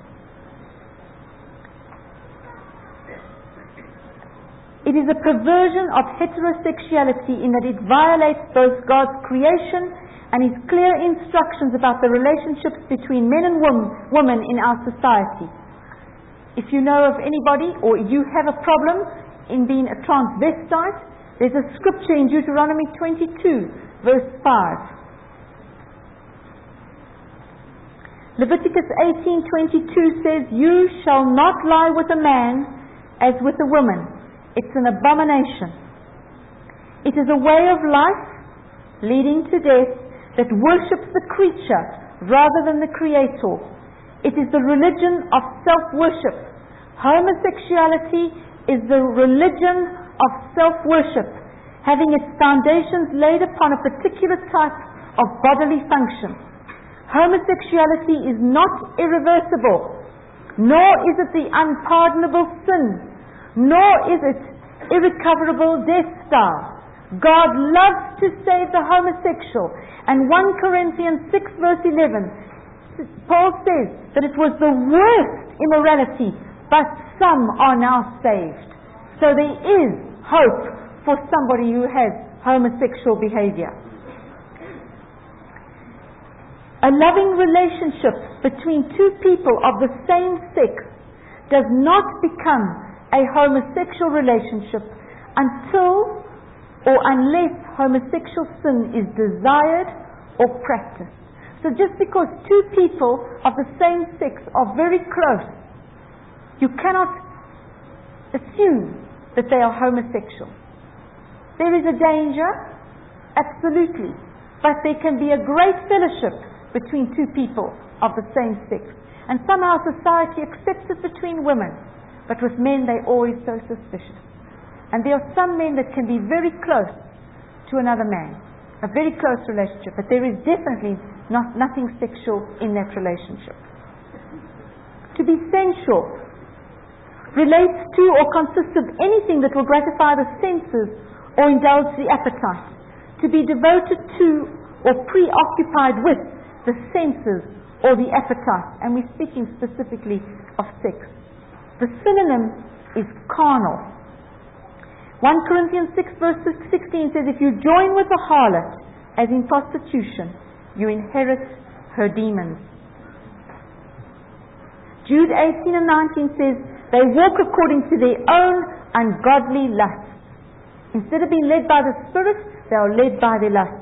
It is a perversion of heterosexuality in that it violates both God's creation and His clear instructions about the relationships between men and women in our society. If you know of anybody, or you have a problem in being a transvestite, there's a scripture in Deuteronomy 22, verse 5. Leviticus 18:22 says, "You shall not lie with a man as with a woman. It's an abomination. It is a way of life leading to death that worships the creature rather than the Creator. It is the religion of self-worship. Homosexuality is the religion of self-worship, having its foundations laid upon a particular type of bodily function. Homosexuality is not irreversible, nor is it the unpardonable sin, nor is it irrecoverable death style. God loves to save the homosexual, and 1 Corinthians 6 verse 11, Paul says that it was the worst immorality, but some are now saved. So there is hope for somebody who has homosexual behavior. A loving relationship between two people of the same sex does not become a homosexual relationship until or unless homosexual sin is desired or practiced. So just because two people of the same sex are very close, you cannot assume that they are homosexual. There is a danger, absolutely, but there can be a great fellowship between two people of the same sex. And somehow society accepts it between women. But with men, they're always so suspicious. And there are some men that can be very close to another man, a very close relationship, but there is definitely nothing sexual in that relationship. To be sensual relates to or consists of anything that will gratify the senses or indulge the appetite. To be devoted to or preoccupied with the senses or the appetite. And we're speaking specifically of sex. The synonym is carnal. 1 Corinthians 6 verse 16 says, if you join with a harlot as in prostitution, you inherit her demons. Jude 18 and 19 says, they walk according to their own ungodly lusts. Instead of being led by the Spirit, they are led by their lusts.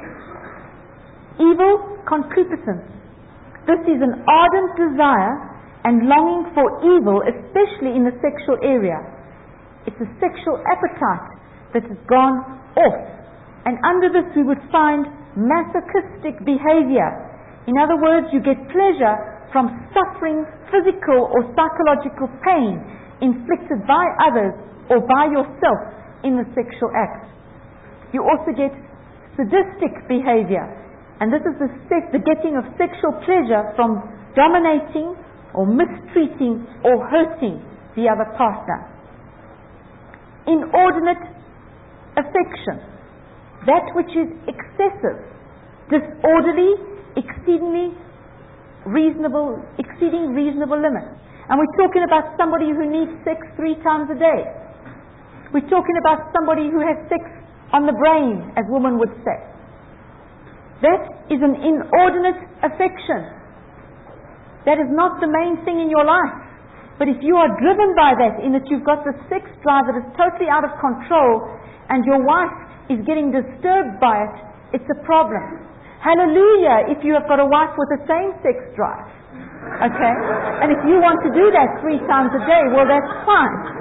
Evil concupiscence. This is an ardent desire and longing for evil, especially in the sexual area. It's a sexual appetite that has gone off. And under this we would find masochistic behavior. In other words, you get pleasure from suffering physical or psychological pain inflicted by others or by yourself in the sexual act. You also get sadistic behavior, and this is the getting of sexual pleasure from dominating or mistreating or hurting the other partner. Inordinate affection, that which is excessive, disorderly, exceeding reasonable limits. And we're talking about somebody who needs sex 3 times a day. We're talking about somebody who has sex on the brain, as women would say. That is an inordinate affection. That is not the main thing in your life. But if you are driven by that, in that you've got the sex drive that is totally out of control, and your wife is getting disturbed by it, it's a problem. Hallelujah, if you have got a wife with the same sex drive. Okay? And if you want to do that 3 times a day, well, that's fine.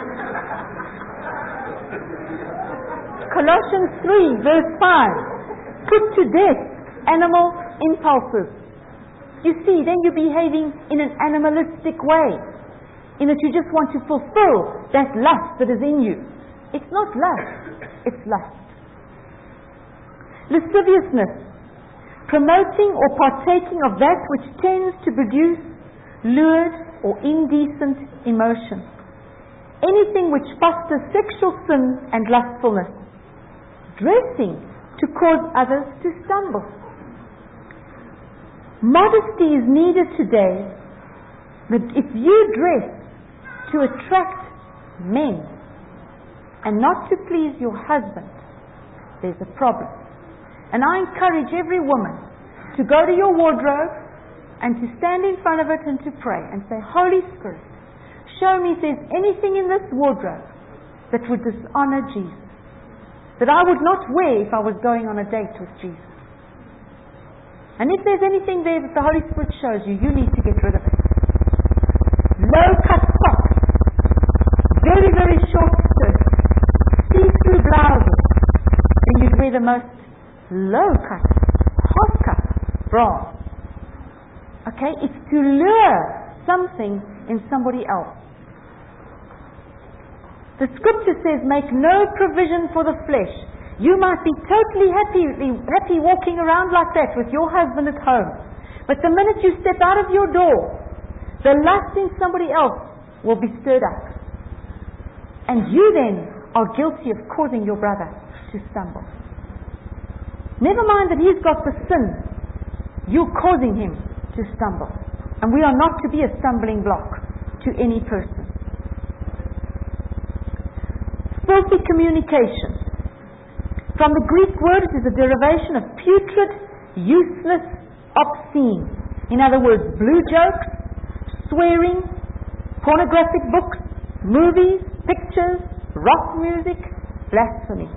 Colossians 3 verse 5. Put to death animal impulses. You see, then you're behaving in an animalistic way, in that you just want to fulfill that lust that is in you. It's not lust, it's lust. Lasciviousness. Promoting or partaking of that which tends to produce lurid or indecent emotion. Anything which fosters sexual sin and lustfulness. Dressing to cause others to stumble. Modesty is needed today, that if you dress to attract men and not to please your husband, there's a problem. And I encourage every woman to go to your wardrobe and to stand in front of it and to pray and say, Holy Spirit, show me if there's anything in this wardrobe that would dishonor Jesus, that I would not wear if I was going on a date with Jesus. And if there's anything there that the Holy Spirit shows you, you need to get rid of it. Low-cut tops, very, very short skirts, see-through blouses, and you'd wear the most low-cut, half-cut bra. Okay? It's to lure something in somebody else. The scripture says, make no provision for the flesh. You might be totally happy walking around like that with your husband at home. But the minute you step out of your door, the lust in somebody else will be stirred up. And you then are guilty of causing your brother to stumble. Never mind that he's got the sin. You're causing him to stumble. And we are not to be a stumbling block to any person. Filthy communication. From the Greek word, it is a derivation of putrid, useless, obscene. In other words, blue jokes, swearing, pornographic books, movies, pictures, rock music, blasphemy.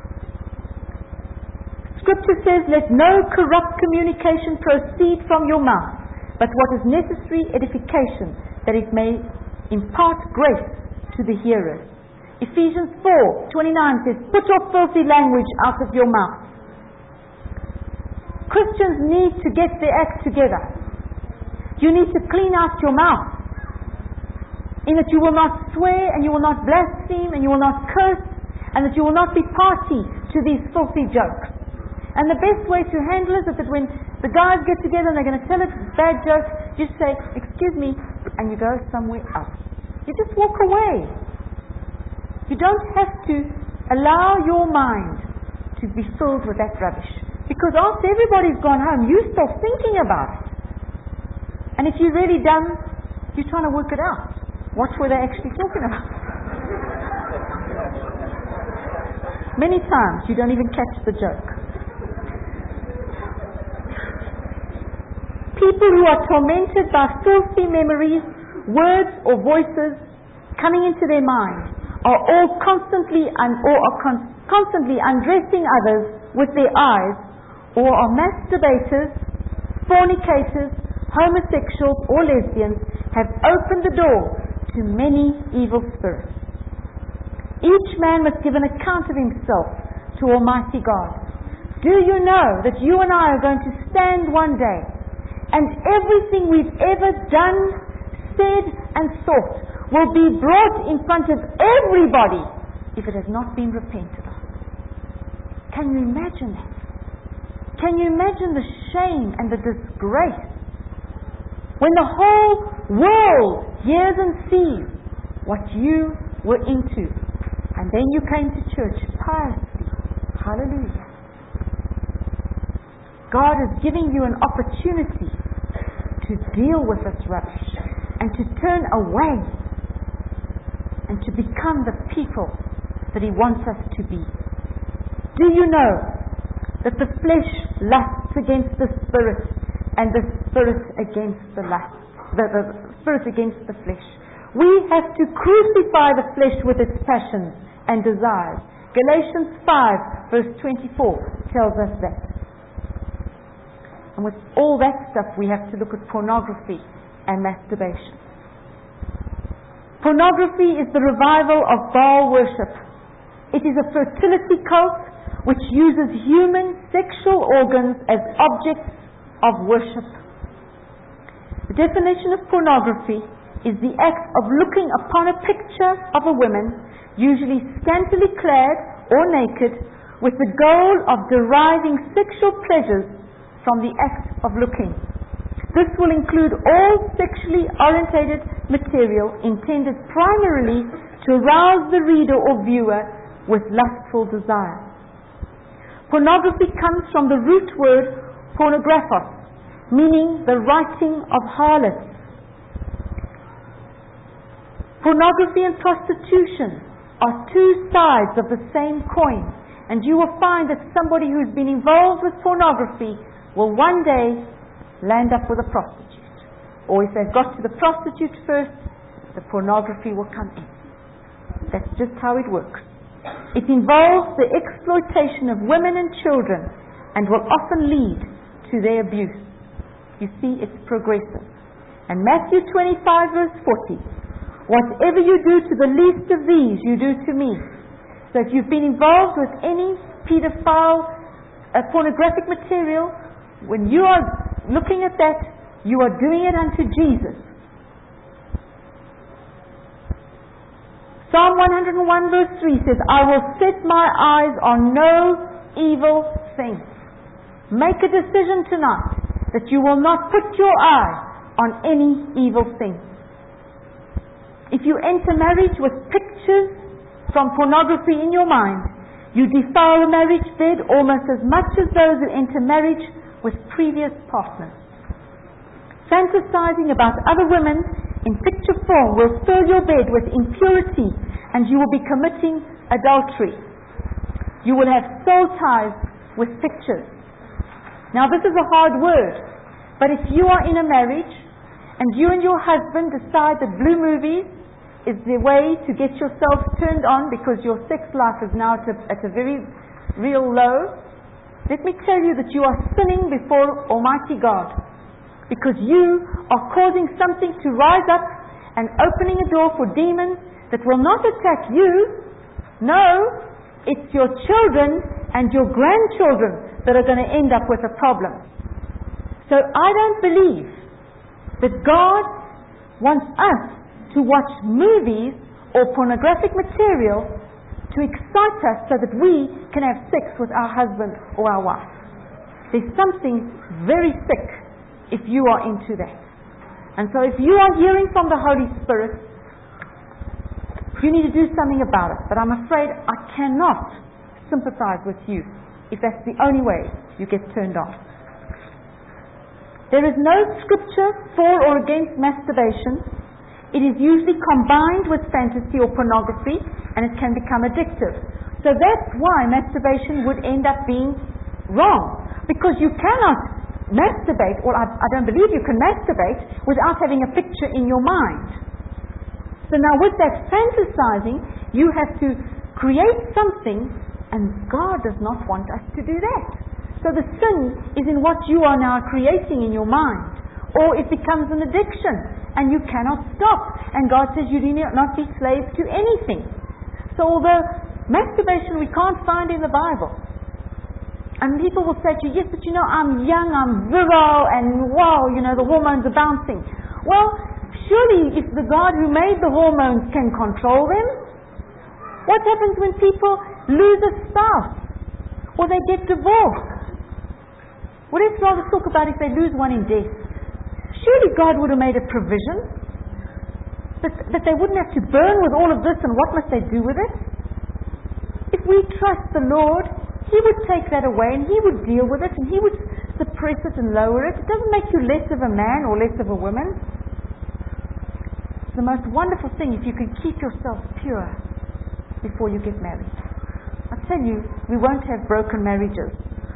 Scripture says, let no corrupt communication proceed from your mouth, but what is necessary edification, that it may impart grace to the hearers. Ephesians 4:29 says, put off filthy language out of your mouth. Christians need to get their act together. You need to clean out your mouth, in that you will not swear and you will not blaspheme and you will not curse, and that you will not be party to these filthy jokes. And the best way to handle it is that when the guys get together and they're going to tell a bad joke, you say, excuse me, and you go somewhere else. You just walk away. You don't have to allow your mind to be filled with that rubbish. Because after everybody's gone home, you start thinking about it. And if you're really dumb, you're trying to work it out. What were they actually talking about? Many times you don't even catch the joke. People who are tormented by filthy memories, words or voices coming into their mind are all constantly undressing others with their eyes, or are masturbators, fornicators, homosexuals or lesbians, have opened the door to many evil spirits. Each man must give an account of himself to Almighty God. Do you know that you and I are going to stand one day, and everything we've ever done, said and thought will be brought in front of everybody if it has not been repented of? Can you imagine that? Can you imagine the shame and the disgrace when the whole world hears and sees what you were into, and then you came to church piously? Hallelujah. God is giving you an opportunity to deal with this rubbish and to turn away and to become the people that He wants us to be. Do you know that the flesh lusts against the Spirit, and the Spirit against the lust, the Spirit against the flesh? We have to crucify the flesh with its passions and desires. Galatians 5 verse 24 tells us that. And with all that stuff, we have to look at pornography and masturbation. Pornography is the revival of Baal worship. It is a fertility cult which uses human sexual organs as objects of worship. The definition of pornography is the act of looking upon a picture of a woman, usually scantily clad or naked, with the goal of deriving sexual pleasures from the act of looking. This will include all sexually orientated material intended primarily to arouse the reader or viewer with lustful desire. Pornography comes from the root word pornographos, meaning the writing of harlots. Pornography and prostitution are two sides of the same coin, and you will find that somebody who's been involved with pornography will one day land up with a prostitute. Or if they've got to the prostitute first, the pornography will come in. That's just how it works. It involves the exploitation of women and children and will often lead to their abuse. You see, it's progressive. And Matthew 25 verse 40, whatever you do to the least of these, you do to me. So if you've been involved with any pedophile, pornographic material, when you are looking at that, you are doing it unto Jesus. Psalm 101 verse 3 says, I will set my eyes on no evil thing. Make a decision tonight that you will not put your eye on any evil thing. If you enter marriage with pictures from pornography in your mind, you defile the marriage bed almost as much as those who enter marriage with previous partners. Fantasizing about other women in picture form will fill your bed with impurity, and you will be committing adultery. You will have soul ties with pictures. Now this is a hard word, but if you are in a marriage and you and your husband decide that blue movies is the way to get yourselves turned on because your sex life is now at a very real low, let me tell you that you are sinning before Almighty God, because you are causing something to rise up and opening a door for demons that will not attack you. No, it's your children and your grandchildren that are going to end up with a problem. So I don't believe that God wants us to watch movies or pornographic material to excite us so that we can have sex with our husband or our wife. There's something very sick if you are into that. And so if you are hearing from the Holy Spirit, you need to do something about it. But I'm afraid I cannot sympathize with you if that's the only way you get turned on. There is no scripture for or against masturbation. It is usually combined with fantasy or pornography, and it can become addictive. So that's why masturbation would end up being wrong, because you cannot masturbate, or I don't believe you can masturbate without having a picture in your mind. So now with that fantasizing, you have to create something, and God does not want us to do that. So the sin is in what you are now creating in your mind. Or it becomes an addiction, and you cannot stop. And God says you need not be slaves to anything. So although masturbation we can't find in the Bible, and people will say to you, yes, but I'm young, I'm virile, and wow, the hormones are bouncing. Well, surely if the God who made the hormones can control them, what happens when people lose a spouse? Or they get divorced? Well, let's rather talk about if they lose one in death. Surely God would have made a provision that they wouldn't have to burn with all of this, and what must they do with it? If we trust the Lord, He would take that away, and He would deal with it, and He would suppress it and lower it. It doesn't make you less of a man or less of a woman. It's the most wonderful thing if you can keep yourself pure before you get married. I tell you, we won't have broken marriages.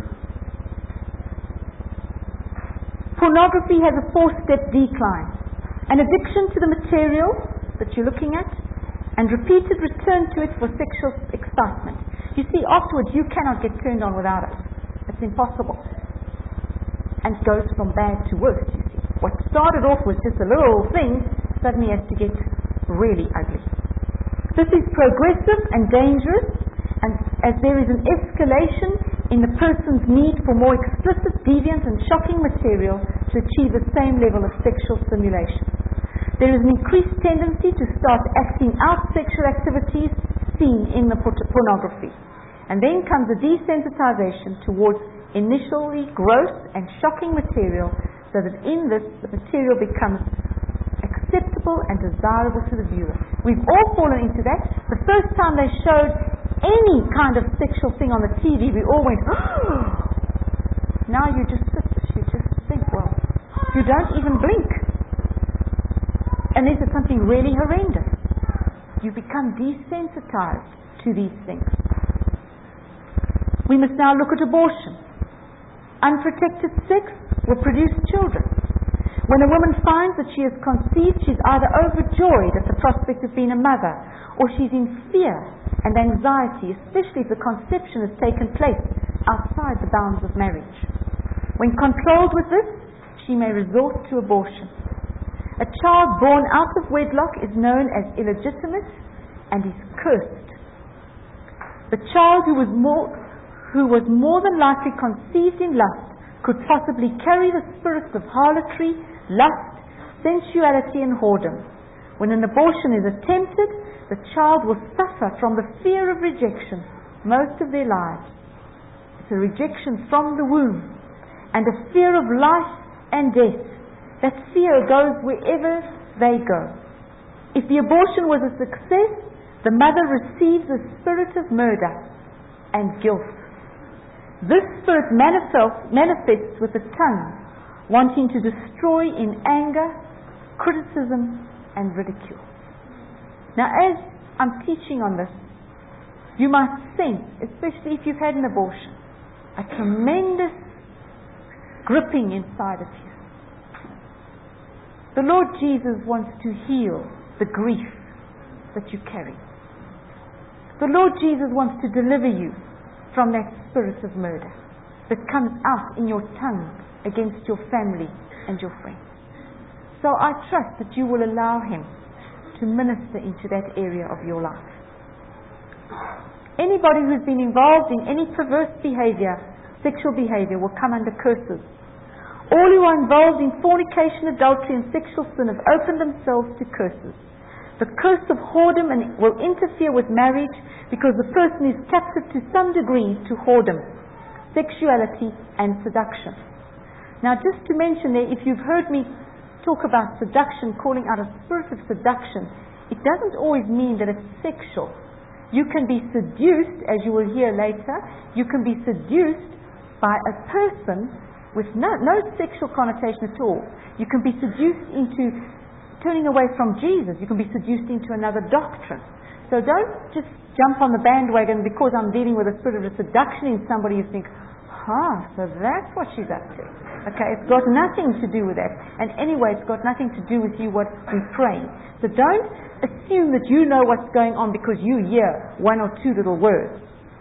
Pornography has a 4-step decline. An addiction to the material that you're looking at, and repeated return to it for sexual excitement. You see, afterwards you cannot get turned on without it. It's impossible. And it goes from bad to worse, you see. What started off with just a little thing suddenly has to get really ugly. This is progressive and dangerous, and as there is an escalation in the person's need for more explicit, deviant and shocking material to achieve the same level of sexual stimulation. There is an increased tendency to start acting out sexual activities seen in the pornography. And then comes a desensitization towards initially gross and shocking material, so that in this the material becomes acceptable and desirable to the viewer. We've all fallen into that. The first time they showed any kind of sexual thing on the TV, we all went, oh! Now you just sit, you just think, well, you don't even blink. Unless it's something really horrendous. You become desensitized to these things. We must now look at abortion. Unprotected sex will produce children. When a woman finds that she has conceived, she's either overjoyed at the prospect of being a mother, or she's in fear and anxiety, especially if the conception has taken place outside the bounds of marriage. When controlled with this, she may resort to abortion. A child born out of wedlock is known as illegitimate and is cursed. The child who was more than likely conceived in lust could possibly carry the spirits of harlotry, lust, sensuality and whoredom. When an abortion is attempted, the child will suffer from the fear of rejection most of their lives. It's a rejection from the womb and a fear of life and death. That fear goes wherever they go. If the abortion was a success, the mother receives a spirit of murder and guilt. This spirit manifests with the tongue, wanting to destroy in anger, criticism, and ridicule. Now, as I'm teaching on this, you might sense, especially if you've had an abortion, a tremendous gripping inside of you. The Lord Jesus wants to heal the grief that you carry. The Lord Jesus wants to deliver you from that spirit of murder that comes out in your tongue against your family and your friends. So I trust that you will allow Him to minister into that area of your life. Anybody who's been involved in any perverse behavior, sexual behavior, will come under curses. All who are involved in fornication, adultery and sexual sin have opened themselves to curses. The curse of whoredom will interfere with marriage because the person is captive to some degree to whoredom, sexuality and seduction. Now just to mention there, if you've heard me talk about seduction, calling out a spirit of seduction, it doesn't always mean that it's sexual. You can be seduced, as you will hear later, you can be seduced by a person with no sexual connotation at all. You can be seduced into turning away from Jesus. You can be seduced into another doctrine. So don't just jump on the bandwagon because I'm dealing with a spirit of seduction in somebody. You think, So that's what she's up to. Okay, it's got nothing to do with that. And anyway, it's got nothing to do with you what we're praying. So don't assume that you know what's going on because you hear one or two little words.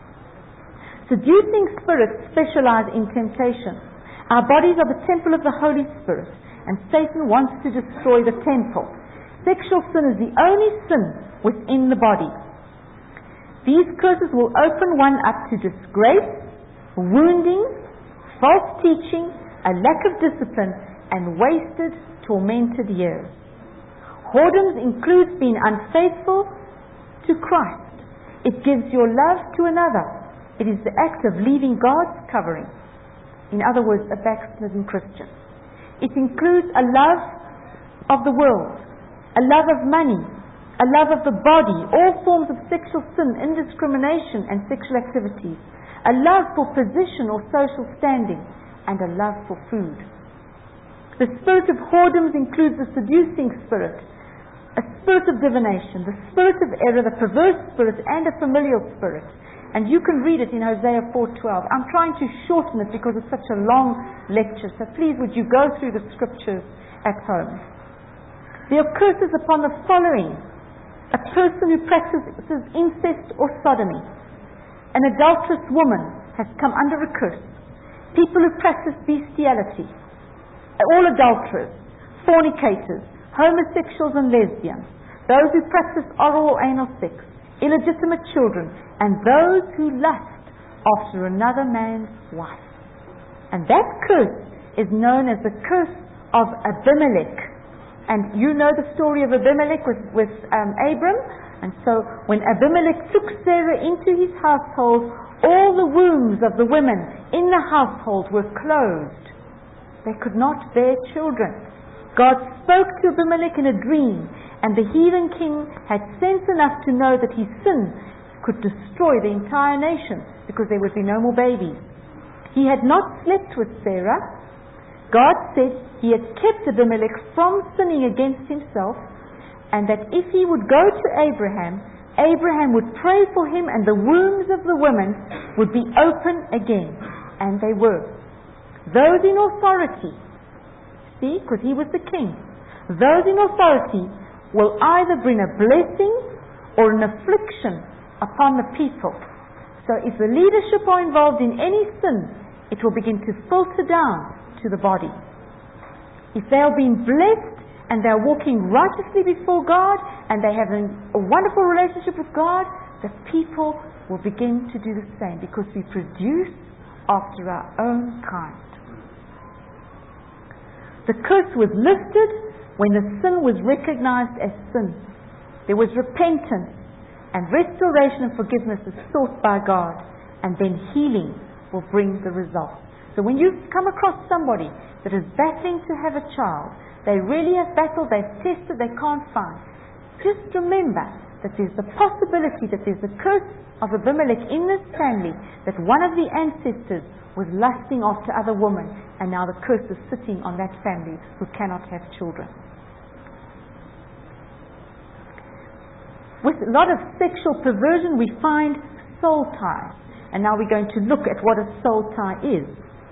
Seducing spirits specialize in temptation. Our bodies are the temple of the Holy Spirit, and Satan wants to destroy the temple. Sexual sin is the only sin within the body. These curses will open one up to disgrace, wounding, false teaching, a lack of discipline, and wasted, tormented years. Whoredoms includes being unfaithful to Christ. It gives your love to another. It is the act of leaving God's covering. In other words, a backslidden Christian. It includes a love of the world, a love of money, a love of the body, all forms of sexual sin, indiscrimination, and sexual activities, a love for position or social standing, and a love for food. The spirit of whoredoms includes the seducing spirit, a spirit of divination, the spirit of error, the perverse spirit, and a familial spirit. And you can read it in Hosea 4:12. I'm trying to shorten it because it's such a long lecture, so please would you go through the scriptures at home. There are curses upon the following: a person who practices incest or sodomy. An adulterous woman has come under a curse. People who practice bestiality, all adulterers, fornicators, homosexuals and lesbians, those who practice oral or anal sex, illegitimate children, and those who lust after another man's wife. And that curse is known as the curse of Abimelech. And you know the story of Abimelech with Abram. And so when Abimelech took Sarah into his household, all the wombs of the women in the household were closed. They could not bear children. God spoke to Abimelech in a dream, and the heathen king had sense enough to know that his sin could destroy the entire nation because there would be no more babies. He had not slept with Sarah. God said he had kept Abimelech from sinning against himself, and that if he would go to Abraham, Abraham would pray for him and the wombs of the women would be open again. And they were. Those in authority, see, because he was the king, those in authority will either bring a blessing or an affliction upon the people. So if the leadership are involved in any sin, it will begin to filter down to the body. If they are being blessed and they are walking righteously before God and they have a wonderful relationship with God, the people will begin to do the same because we produce after our own kind. The curse was lifted when the sin was recognized as sin. There was repentance and restoration and forgiveness is sought by God, and then healing will bring the result. So when you come across somebody that is battling to have a child, they really have battled, they've tested, they can't find, just remember that there's the possibility that there's the curse of Abimelech in this family, that one of the ancestors was lusting after other women, and now the curse is sitting on that family who cannot have children. With a lot of sexual perversion, we find soul ties. And now we're going to look at what a soul tie is.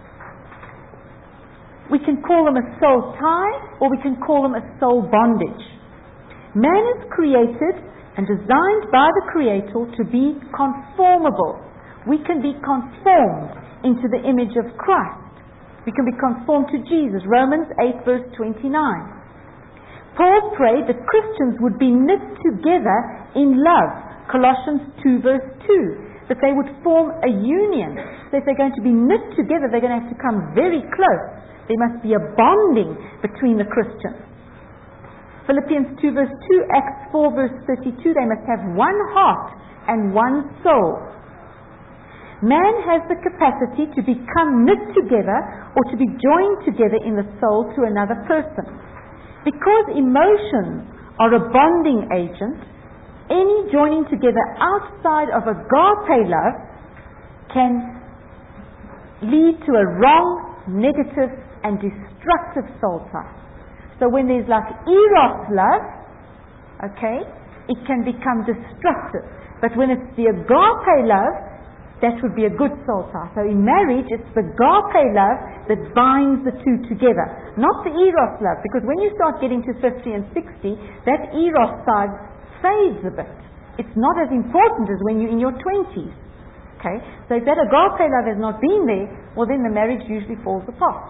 We can call them a soul tie, or we can call them a soul bondage. Man is created and designed by the Creator to be conformable. We can be conformed into the image of Christ. We can be conformed to Jesus. Romans 8 verse 29. Paul prayed that Christians would be knit together in love. Colossians 2 verse 2. That they would form a union. So if they're going to be knit together, they're going to have to come very close. There must be a bonding between the Christians. Philippians 2 verse 2, Acts 4 verse 32, they must have one heart and one soul. Man has the capacity to become knit together or to be joined together in the soul to another person. Because emotions are a bonding agent, any joining together outside of agape love can lead to a wrong, negative, and destructive soul tie. So when there's like eros love, okay, it can become destructive. But when it's the agape love, that would be a good soul tie. So in marriage, it's the agape love that binds the two together, not the eros love, because when you start getting to 50 and 60, that eros side fades a bit. It's not as important as when you're in your 20s. Okay? So if that agape love has not been there, well then the marriage usually falls apart.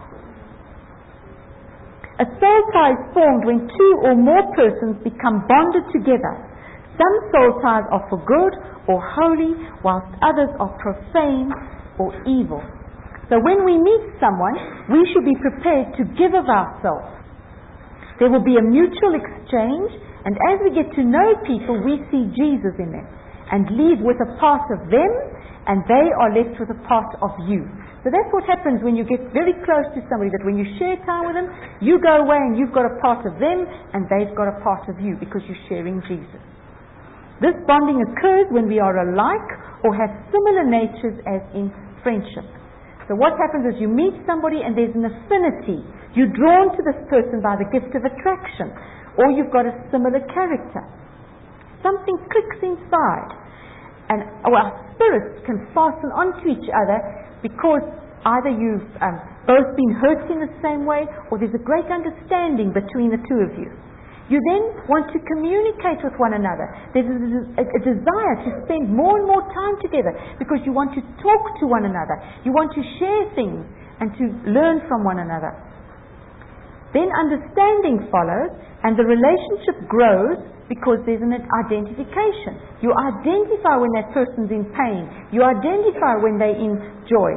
A soul tie is formed when two or more persons become bonded together. Some soul ties are for good or holy, whilst others are profane or evil. So when we meet someone, we should be prepared to give of ourselves. There will be a mutual exchange, and as we get to know people, we see Jesus in them and leave with a part of them, and they are left with a part of you. So that's what happens when you get very close to somebody, that when you share time with them, you go away and you've got a part of them and they've got a part of you because you're sharing Jesus. This bonding occurs when we are alike or have similar natures as in friendship. So what happens is you meet somebody and there's an affinity. You're drawn to this person by the gift of attraction, or you've got a similar character. Something clicks inside. And our spirits can fasten onto each other because either you've both been hurt in the same way, or there's a great understanding between the two of you. You then want to communicate with one another. There's a desire to spend more and more time together because you want to talk to one another. You want to share things and to learn from one another. Then understanding follows, and the relationship grows because there's an identification. You identify when that person's in pain. You identify when they're in joy.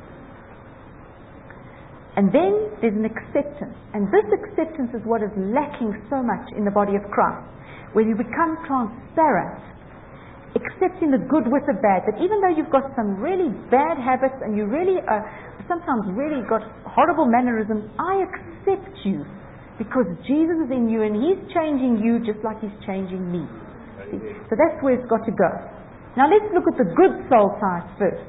And then there's an acceptance. And this acceptance is what is lacking so much in the body of Christ, where you become transparent, accepting the good with the bad. That even though you've got some really bad habits and you really sometimes really got horrible mannerisms, I accept you because Jesus is in you and He's changing you just like He's changing me. See? So that's where it's got to go. Now let's look at the good soul ties first.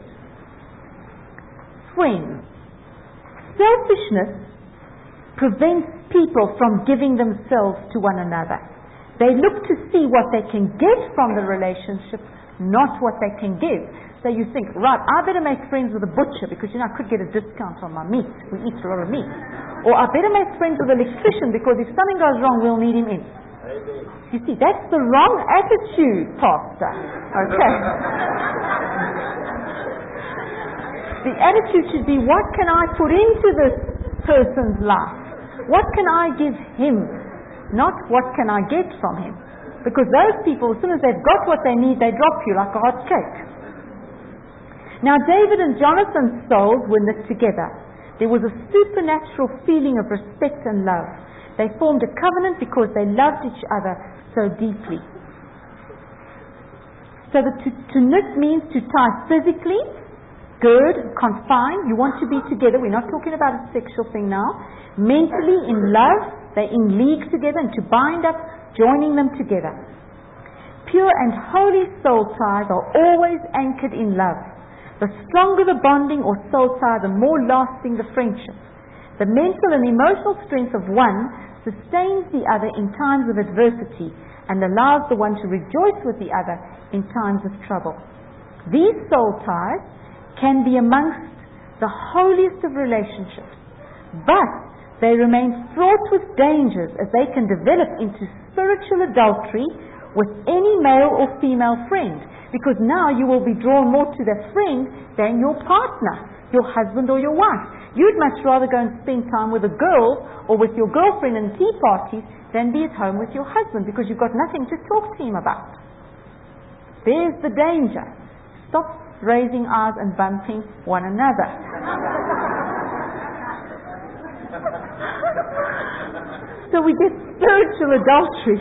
Friends. Selfishness prevents people from giving themselves to one another. They look to see what they can get from the relationship, not what they can give. So you think, right, I better make friends with a butcher because, I could get a discount on my meat. We eat a lot of meat. Or I better make friends with an electrician because if something goes wrong, we'll need him in. You see, that's the wrong attitude, Pastor. Okay. The attitude should be, what can I put into this person's life? What can I give him? Not what can I get from him? Because those people, as soon as they've got what they need, they drop you like a hot cake. Now David and Jonathan's souls were knit together. There was a supernatural feeling of respect and love. They formed a covenant because they loved each other so deeply. So to knit means to tie physically, gird, confine. You want to be together. We're not talking about a sexual thing now. Mentally, in love, they're in league together, and to bind up, joining them together. Pure and holy soul ties are always anchored in love. The stronger the bonding or soul tie, the more lasting the friendship. The mental and emotional strength of one sustains the other in times of adversity and allows the one to rejoice with the other in times of trouble. These soul ties can be amongst the holiest of relationships, but they remain fraught with dangers as they can develop into spiritual adultery with any male or female friend, because now you will be drawn more to that friend than your partner, your husband or your wife. You'd much rather go and spend time with a girl or with your girlfriend in tea parties than be at home with your husband, because you've got nothing to talk to him about. There's the danger. Stop raising eyes and bumping one another. So we get spiritual adultery.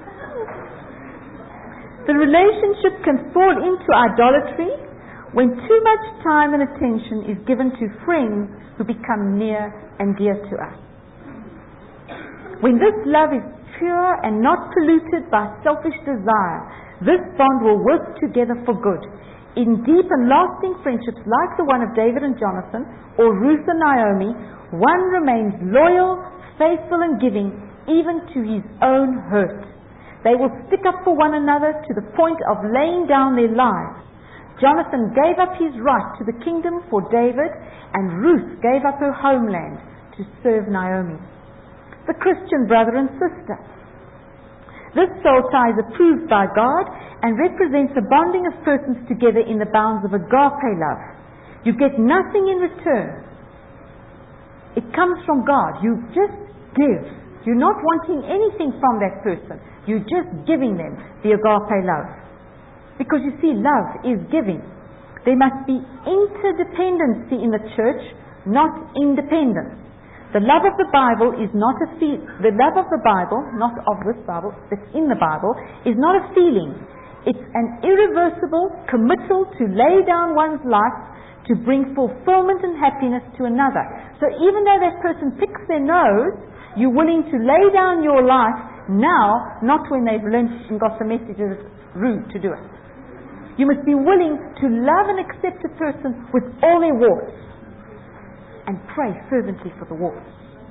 The relationship can fall into idolatry when too much time and attention is given to friends who become near and dear to us. When this love is pure and not polluted by selfish desire, this bond will work together for good. In deep and lasting friendships like the one of David and Jonathan, or Ruth and Naomi, one remains loyal, faithful and giving, even to his own hurt. They will stick up for one another to the point of laying down their lives. Jonathan gave up his right to the kingdom for David, and Ruth gave up her homeland to serve Naomi. The Christian brother and sister. This soul tie is approved by God and represents the bonding of persons together in the bounds of agape love. You get nothing in return. It comes from God. You just give. You're not wanting anything from that person. You're just giving them the agape love. Because you see, love is giving. There must be interdependency in the church, not independence. The love of the Bible is not a the love of the Bible, not of this Bible, that's in the Bible, is not a feeling. It's an irreversible committal to lay down one's life to bring fulfillment and happiness to another. So even though that person picks their nose, you're willing to lay down your life now, not when they've learned and got the message that it's rude to do it. You must be willing to love and accept a person with all their warts and pray fervently for the warts.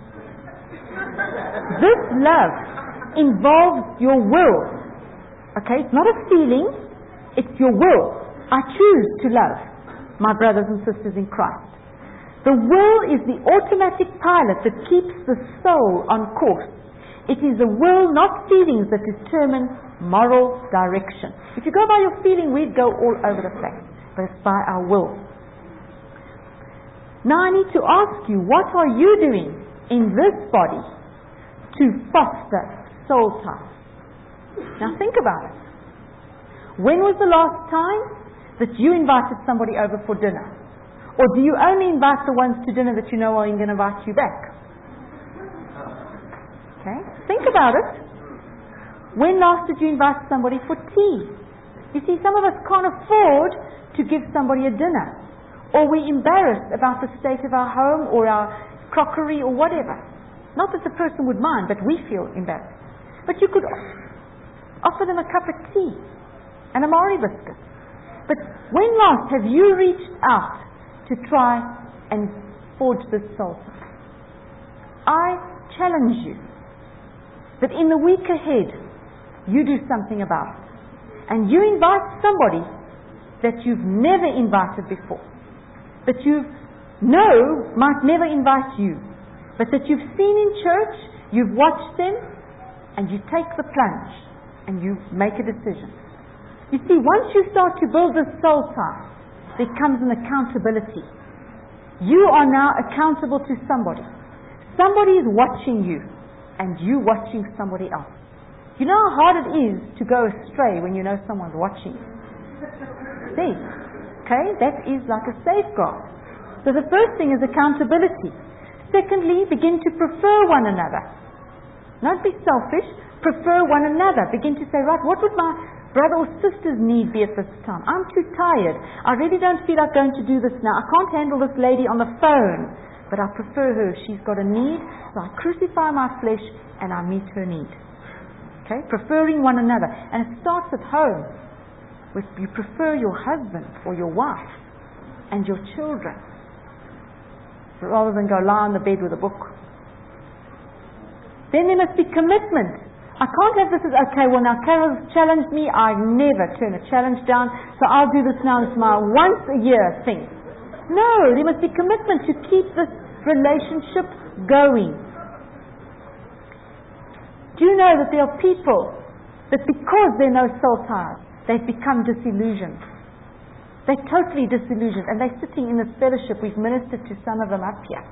This love involves your will. Okay? It's not a feeling, it's your will. I choose to love my brothers and sisters in Christ. The will is the automatic pilot that keeps the soul on course. It is the will, not feelings, that determine moral direction. If you go by your feeling, we'd go all over the place. But it's by our will. Now I need to ask you, what are you doing in this body to foster soul ties? Now think about it. When was the last time that you invited somebody over for dinner? Or do you only invite the ones to dinner that you know are going to invite you back? Okay? Think about it. When last did you invite somebody for tea? You see, some of us can't afford to give somebody a dinner. Or we're embarrassed about the state of our home or our crockery or whatever. Not that the person would mind, but we feel embarrassed. But you could offer them a cup of tea and a Maori biscuit. But when last have you reached out to try and forge this soul tie? I challenge you that in the week ahead, you do something about it. And you invite somebody that you've never invited before. That you know might never invite you, but that you've seen in church, you've watched them, and you take the plunge and you make a decision. You see, once you start to build this soul tie, there comes an accountability. You are now accountable to somebody. Somebody is watching you, and you watching somebody else. You know how hard it is to go astray when you know someone's watching you. See? Okay, that is like a safeguard. So the first thing is accountability. Secondly, begin to prefer one another. Don't be selfish. Prefer one another. Begin to say, right, what would my brother or sister's need be at this time? I'm too tired. I really don't feel like going to do this now. I can't handle this lady on the phone. But I prefer her. She's got a need. So I crucify my flesh and I meet her need. Okay, preferring one another. And it starts at home. You prefer your husband or your wife and your children rather than go lie on the bed with a book. Then there must be commitment. I can't have this as, okay, well now Carol's challenged me, I never turn a challenge down, so I'll do this now, it's my once a year thing. No, there must be commitment to keep this relationship going. Do you know that there are people that because there are no soul ties, they've become disillusioned. They're totally disillusioned, and they're sitting in this fellowship. We've ministered to some of them up here.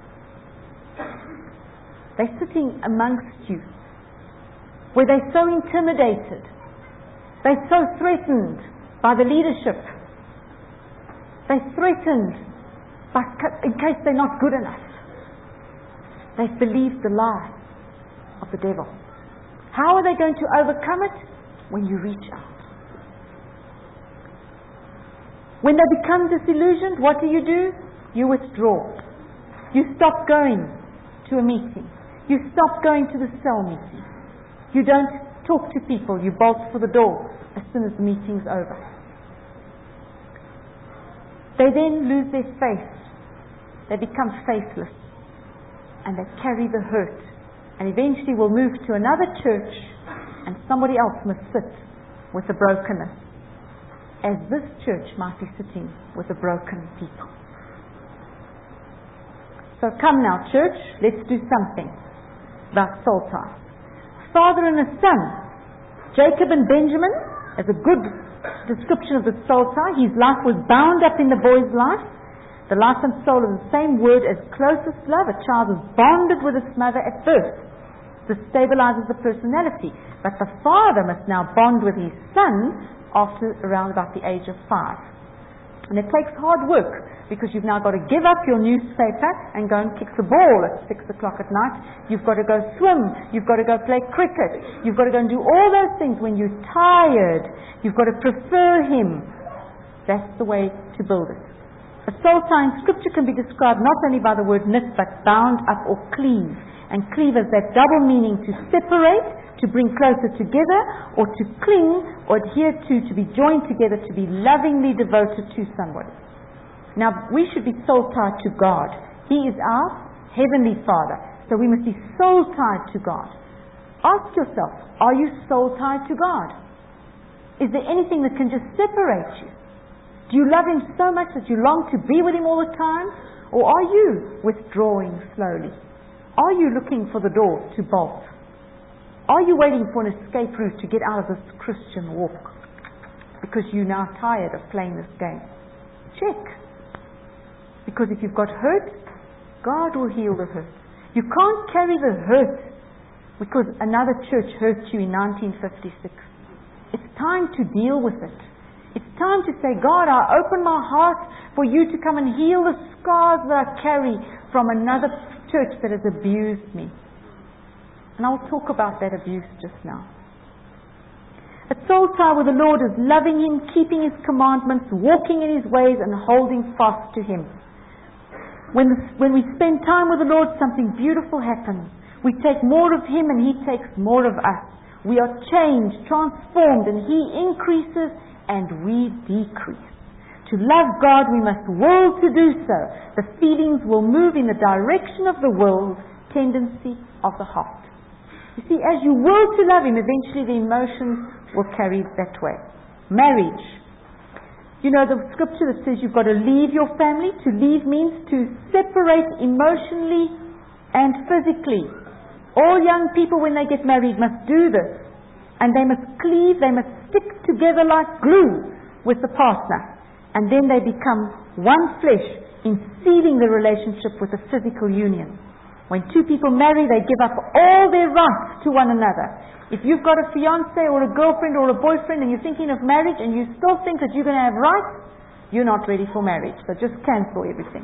They're sitting amongst you, where they're so intimidated. They're so threatened by the leadership. They're threatened in case they're not good enough. They've believed the lie of the devil. How are they going to overcome it? When you reach out. When they become disillusioned, what do? You withdraw. You stop going to a meeting. You stop going to the cell meeting. You don't talk to people. You bolt for the door as soon as the meeting's over. They then lose their faith. They become faithless. And they carry the hurt. And eventually will move to another church and somebody else must sit with the brokenness. as this church might be sitting with the broken people. So come now, church, let's do something about soul ties. Father and a son, Jacob and Benjamin, as a good description of the soul tie. His life was bound up in the boy's life. The life and soul are the same word as closest love. A child is bonded with its mother at birth. This stabilizes the personality. But the father must now bond with his son after around about the age of 5. And it takes hard work, because you've now got to give up your newspaper and go and kick the ball at 6 o'clock at night. You've got to go swim. You've got to go play cricket. You've got to go and do all those things when you're tired. You've got to prefer him. That's the way to build it. A soul tie in Scripture can be described not only by the word knit, but bound up or cleave. And cleave has that double meaning: to separate, to bring closer together, or to cling or adhere to be joined together, to be lovingly devoted to somebody. Now, we should be soul tied to God. He is our Heavenly Father. So we must be soul tied to God. Ask yourself, are you soul tied to God? Is there anything that can just separate you? Do you love Him so much that you long to be with Him all the time? Or are you withdrawing slowly? Are you looking for the door to bolt? Are you waiting for an escape route to get out of this Christian walk? Because you're now tired of playing this game. Check. Because if you've got hurt, God will heal the hurt. You can't carry the hurt because another church hurt you in 1956. It's time to deal with it. It's time to say, God, I open my heart for you to come and heal the scars that I carry from another church that has abused me. And I'll talk about that abuse just now. A soul tie with the Lord is loving Him, keeping His commandments, walking in His ways, and holding fast to Him. When we spend time with the Lord, something beautiful happens. We take more of Him and He takes more of us. We are changed, transformed, and He increases and we decrease. To love God, we must will to do so. The feelings will move in the direction of the will, tendency of the heart. You see, as you will to love Him, eventually the emotions will carry that way. Marriage. You know the scripture that says you've got to leave your family? To leave means to separate emotionally and physically. All young people, when they get married, must do this. And they must cleave, they must stick together like glue with the partner. And then they become one flesh in sealing the relationship with a physical union. When two people marry, they give up all their rights to one another. If you've got a fiancé or a girlfriend or a boyfriend and you're thinking of marriage and you still think that you're going to have rights, you're not ready for marriage. So just cancel everything.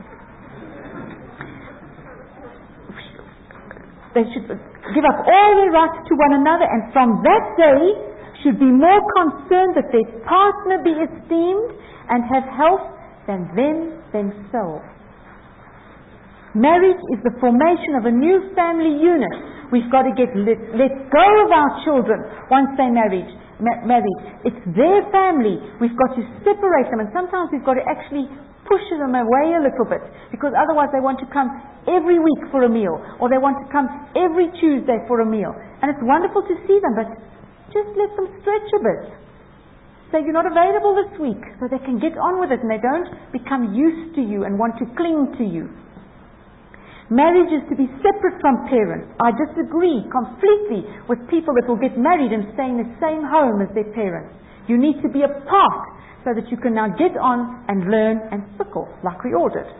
They should give up all their rights to one another, and from that day should be more concerned that their partner be esteemed and have health than them themselves. Marriage is the formation of a new family unit. We've got to let go of our children once they're married. It's their family. We've got to separate them, and sometimes we've got to actually push them away a little bit, because otherwise they want to come every week for a meal, or they want to come every Tuesday for a meal. And it's wonderful to see them, but just let them stretch a bit. Say you're not available this week, so they can get on with it and they don't become used to you and want to cling to you. Marriage is to be separate from parents. I disagree completely with people that will get married and stay in the same home as their parents. You need to be apart so that you can now get on and learn and fickle like we all did.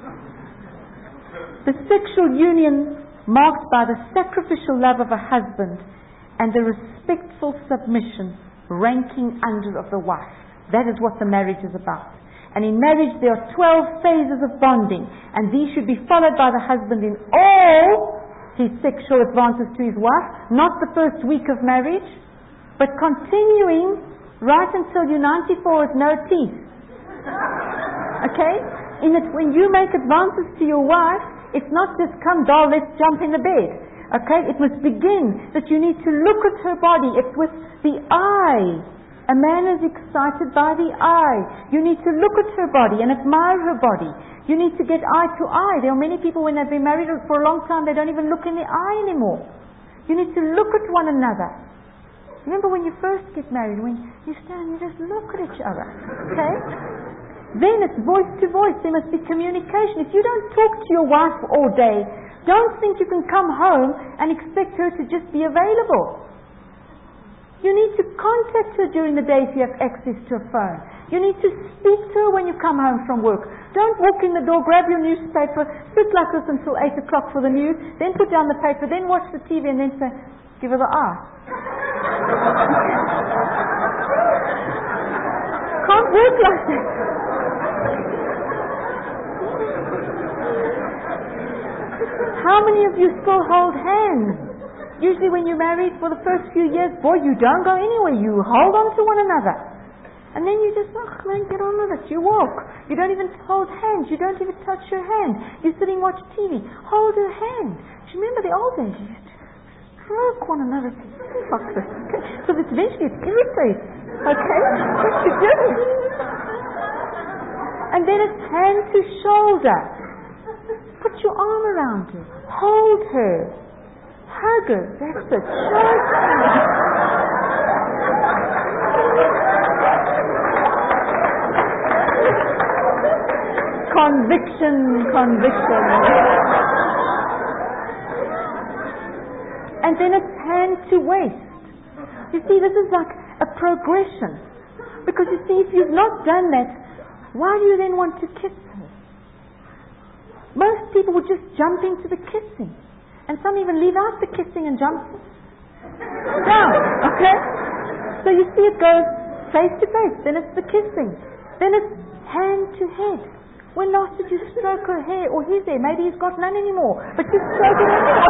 The sexual union marked by the sacrificial love of a husband and the respectful submission ranking under of the wife. That is what the marriage is about. And in marriage there are 12 phases of bonding, and these should be followed by the husband in all his sexual advances to his wife, not the first week of marriage, but continuing right until you're 94 with no teeth. Okay? When you make advances to your wife, it's not just, come doll, let's jump in the bed. Okay? It must begin that you need to look at her body. It's with the eye. A man is excited by the eye. You need to look at her body and admire her body. You need to get eye to eye. There are many people, when they've been married for a long time, they don't even look in the eye anymore. You need to look at one another. Remember when you first get married, when you stand and you just look at each other, okay? Then it's voice to voice. There must be communication. If you don't talk to your wife all day, don't think you can come home and expect her to just be available. You need to contact her during the day if you have access to a phone. You need to speak to her when you come home from work. Don't walk in the door, grab your newspaper, sit like this until 8 o'clock for the news, then put down the paper, then watch the TV and then say, give her the eye. Can't work like that. How many of you still hold hands? Usually when you're married for the first few years, boy, you don't go anywhere. You hold on to one another. And then you just, man, get on with it. You walk. You don't even hold hands. You don't even touch her hand. You're sitting watch TV. Hold her hand. Do you remember the old days? You used to stroke one another. Fuck this. Okay? So that eventually it irritates. Okay? What you do? And then it's hand to shoulder. Put your arm around her. Hold her. Hug her. That's it. Conviction. And then it's hand to waist. You see, this is like a progression. Because you see, if you've not done that, why do you then want to kiss her? Most people would just jump into the kissing. And some even leave out the kissing and jump down. Okay? So you see it goes face to face. Then it's the kissing. Then it's hand to head. When last did you stroke her hair or his hair? Maybe he's got none anymore. But you stroke it anymore.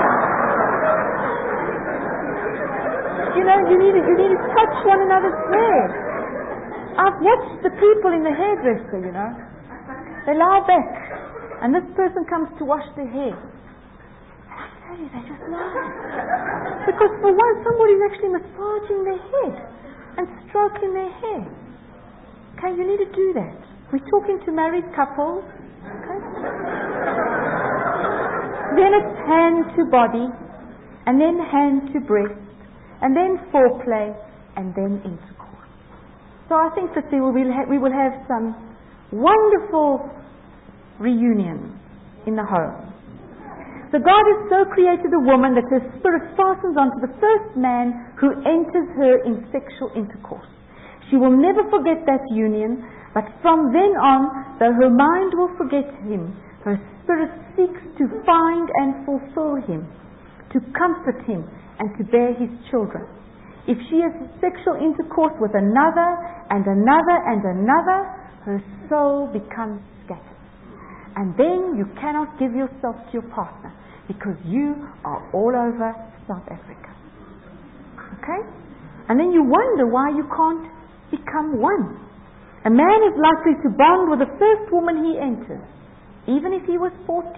You know, you need to touch one another's hair. I've watched the people in the hairdresser, you know. They lie back. And this person comes to wash their hair. I tell you, they just lie. Because for once, somebody's actually massaging their head and stroking their hair. Okay, you need to do that. We're talking to married couples. Okay? Then it's hand to body, and then hand to breast, and then foreplay, and then intercourse. So I think that we will have some wonderful reunions in the home. So God has so created the woman that her spirit fastens onto the first man who enters her in sexual intercourse. She will never forget that union, but from then on, though her mind will forget him, her spirit seeks to find and fulfill him, to comfort him, and to bear his children. If she has sexual intercourse with another, and another, and another, her soul becomes scattered. And then you cannot give yourself to your partner, because you are all over South Africa. Okay? And then you wonder why you can't become one. A man is likely to bond with the first woman he enters, even if he was 14.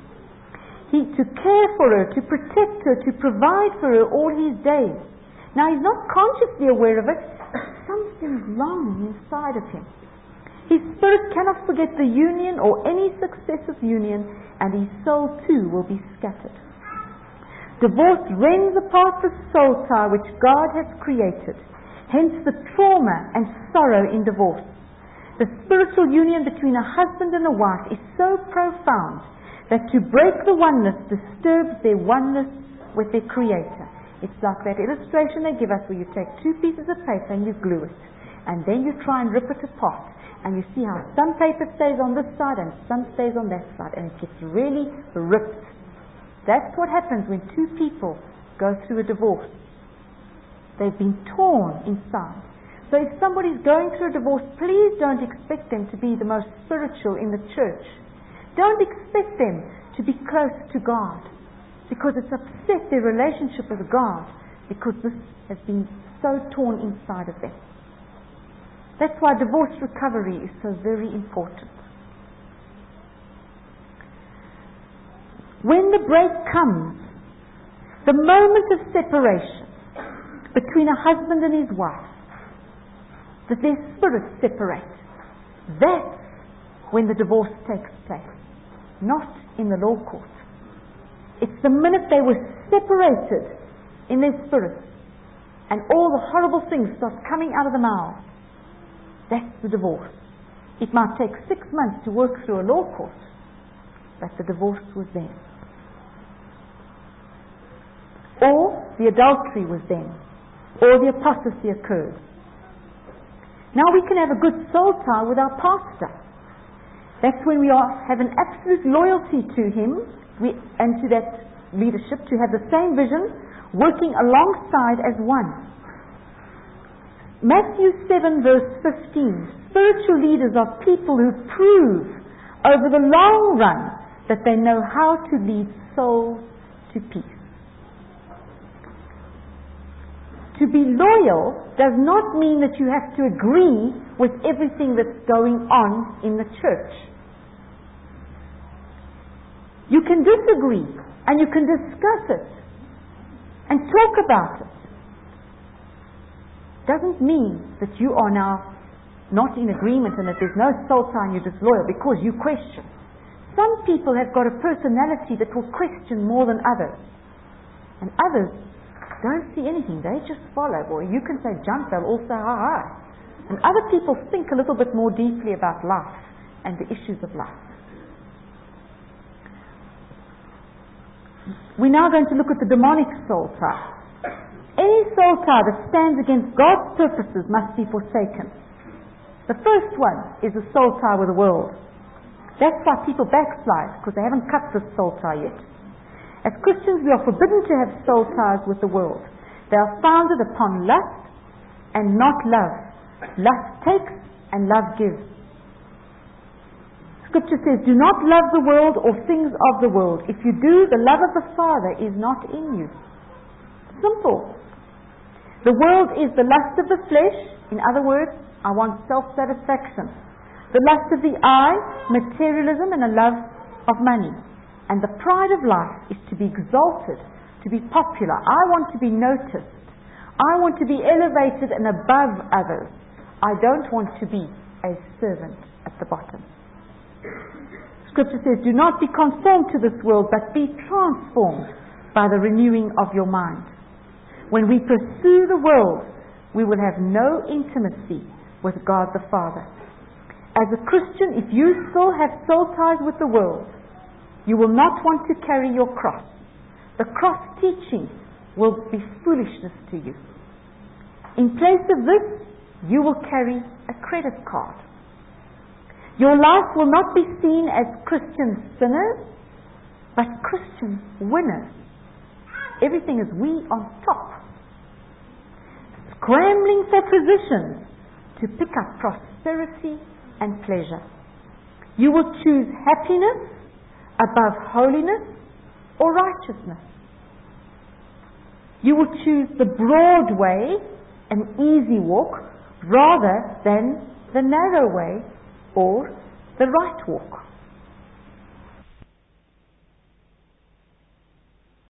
To care for her, to protect her, to provide for her all his days. Now he's not consciously aware of it, but something's longing inside of him. His spirit cannot forget the union or any successive union, and his soul too will be scattered. Divorce rends apart the soul tie which God has created. Hence the trauma and sorrow in divorce. The spiritual union between a husband and a wife is so profound that to break the oneness disturbs their oneness with their Creator. It's like that illustration they give us where you take two pieces of paper and you glue it. And then you try and rip it apart. And you see how some paper stays on this side and some stays on that side. And it gets really ripped. That's what happens when two people go through a divorce. They've been torn inside. So if somebody's going through a divorce, please don't expect them to be the most spiritual in the church. Don't expect them to be close to God, because it's upset their relationship with God, because this has been so torn inside of them. That's why divorce recovery is so very important. When the break comes, the moment of separation between a husband and his wife, that their spirits separate, that's when the divorce takes place, not in the law court. It's the minute they were separated in their spirits and all the horrible things start coming out of the mouth. That's the divorce. It might take 6 months to work through a law court, but the divorce was then. Or the adultery was then, or the apostasy occurred. Now we can have a good soul tie with our pastor. That's when we have an absolute loyalty to him and to that leadership, to have the same vision, working alongside as one. Matthew 7 verse 15. Spiritual leaders are people who prove over the long run that they know how to lead souls to peace. To be loyal does not mean that you have to agree with everything that's going on in the church. You can disagree and you can discuss it and talk about it. Doesn't mean that you are now not in agreement and that there's no soul tie and you're disloyal because you question. Some people have got a personality that will question more than others. And others don't see anything. They just follow. Or you can say jump, they'll all say ha ha. And other people think a little bit more deeply about life and the issues of life. We're now going to look at the demonic soul tie. Any soul tie that stands against God's purposes must be forsaken. The first one is the soul tie with the world. That's why people backslide, because they haven't cut this soul tie yet. As Christians, we are forbidden to have soul ties with the world. They are founded upon lust and not love. Lust takes and love gives. Scripture says, do not love the world or things of the world. If you do, the love of the Father is not in you. Simple. The world is the lust of the flesh. In other words, I want self-satisfaction. The lust of the eye, materialism, and a love of money. And the pride of life is to be exalted, to be popular. I want to be noticed. I want to be elevated and above others. I don't want to be a servant at the bottom. Scripture says, do not be conformed to this world, but be transformed by the renewing of your mind. When we pursue the world, we will have no intimacy with God the Father. As a Christian, if you still have soul ties with the world, you will not want to carry your cross. The cross teaching will be foolishness to you. In place of this, you will carry a credit card. Your life will not be seen as Christian sinners, but Christian winners. Everything is we on top. Scrambling for positions to pick up prosperity and pleasure. You will choose happiness above holiness or righteousness. You will choose the broad way, an easy walk, rather than the narrow way or the right walk.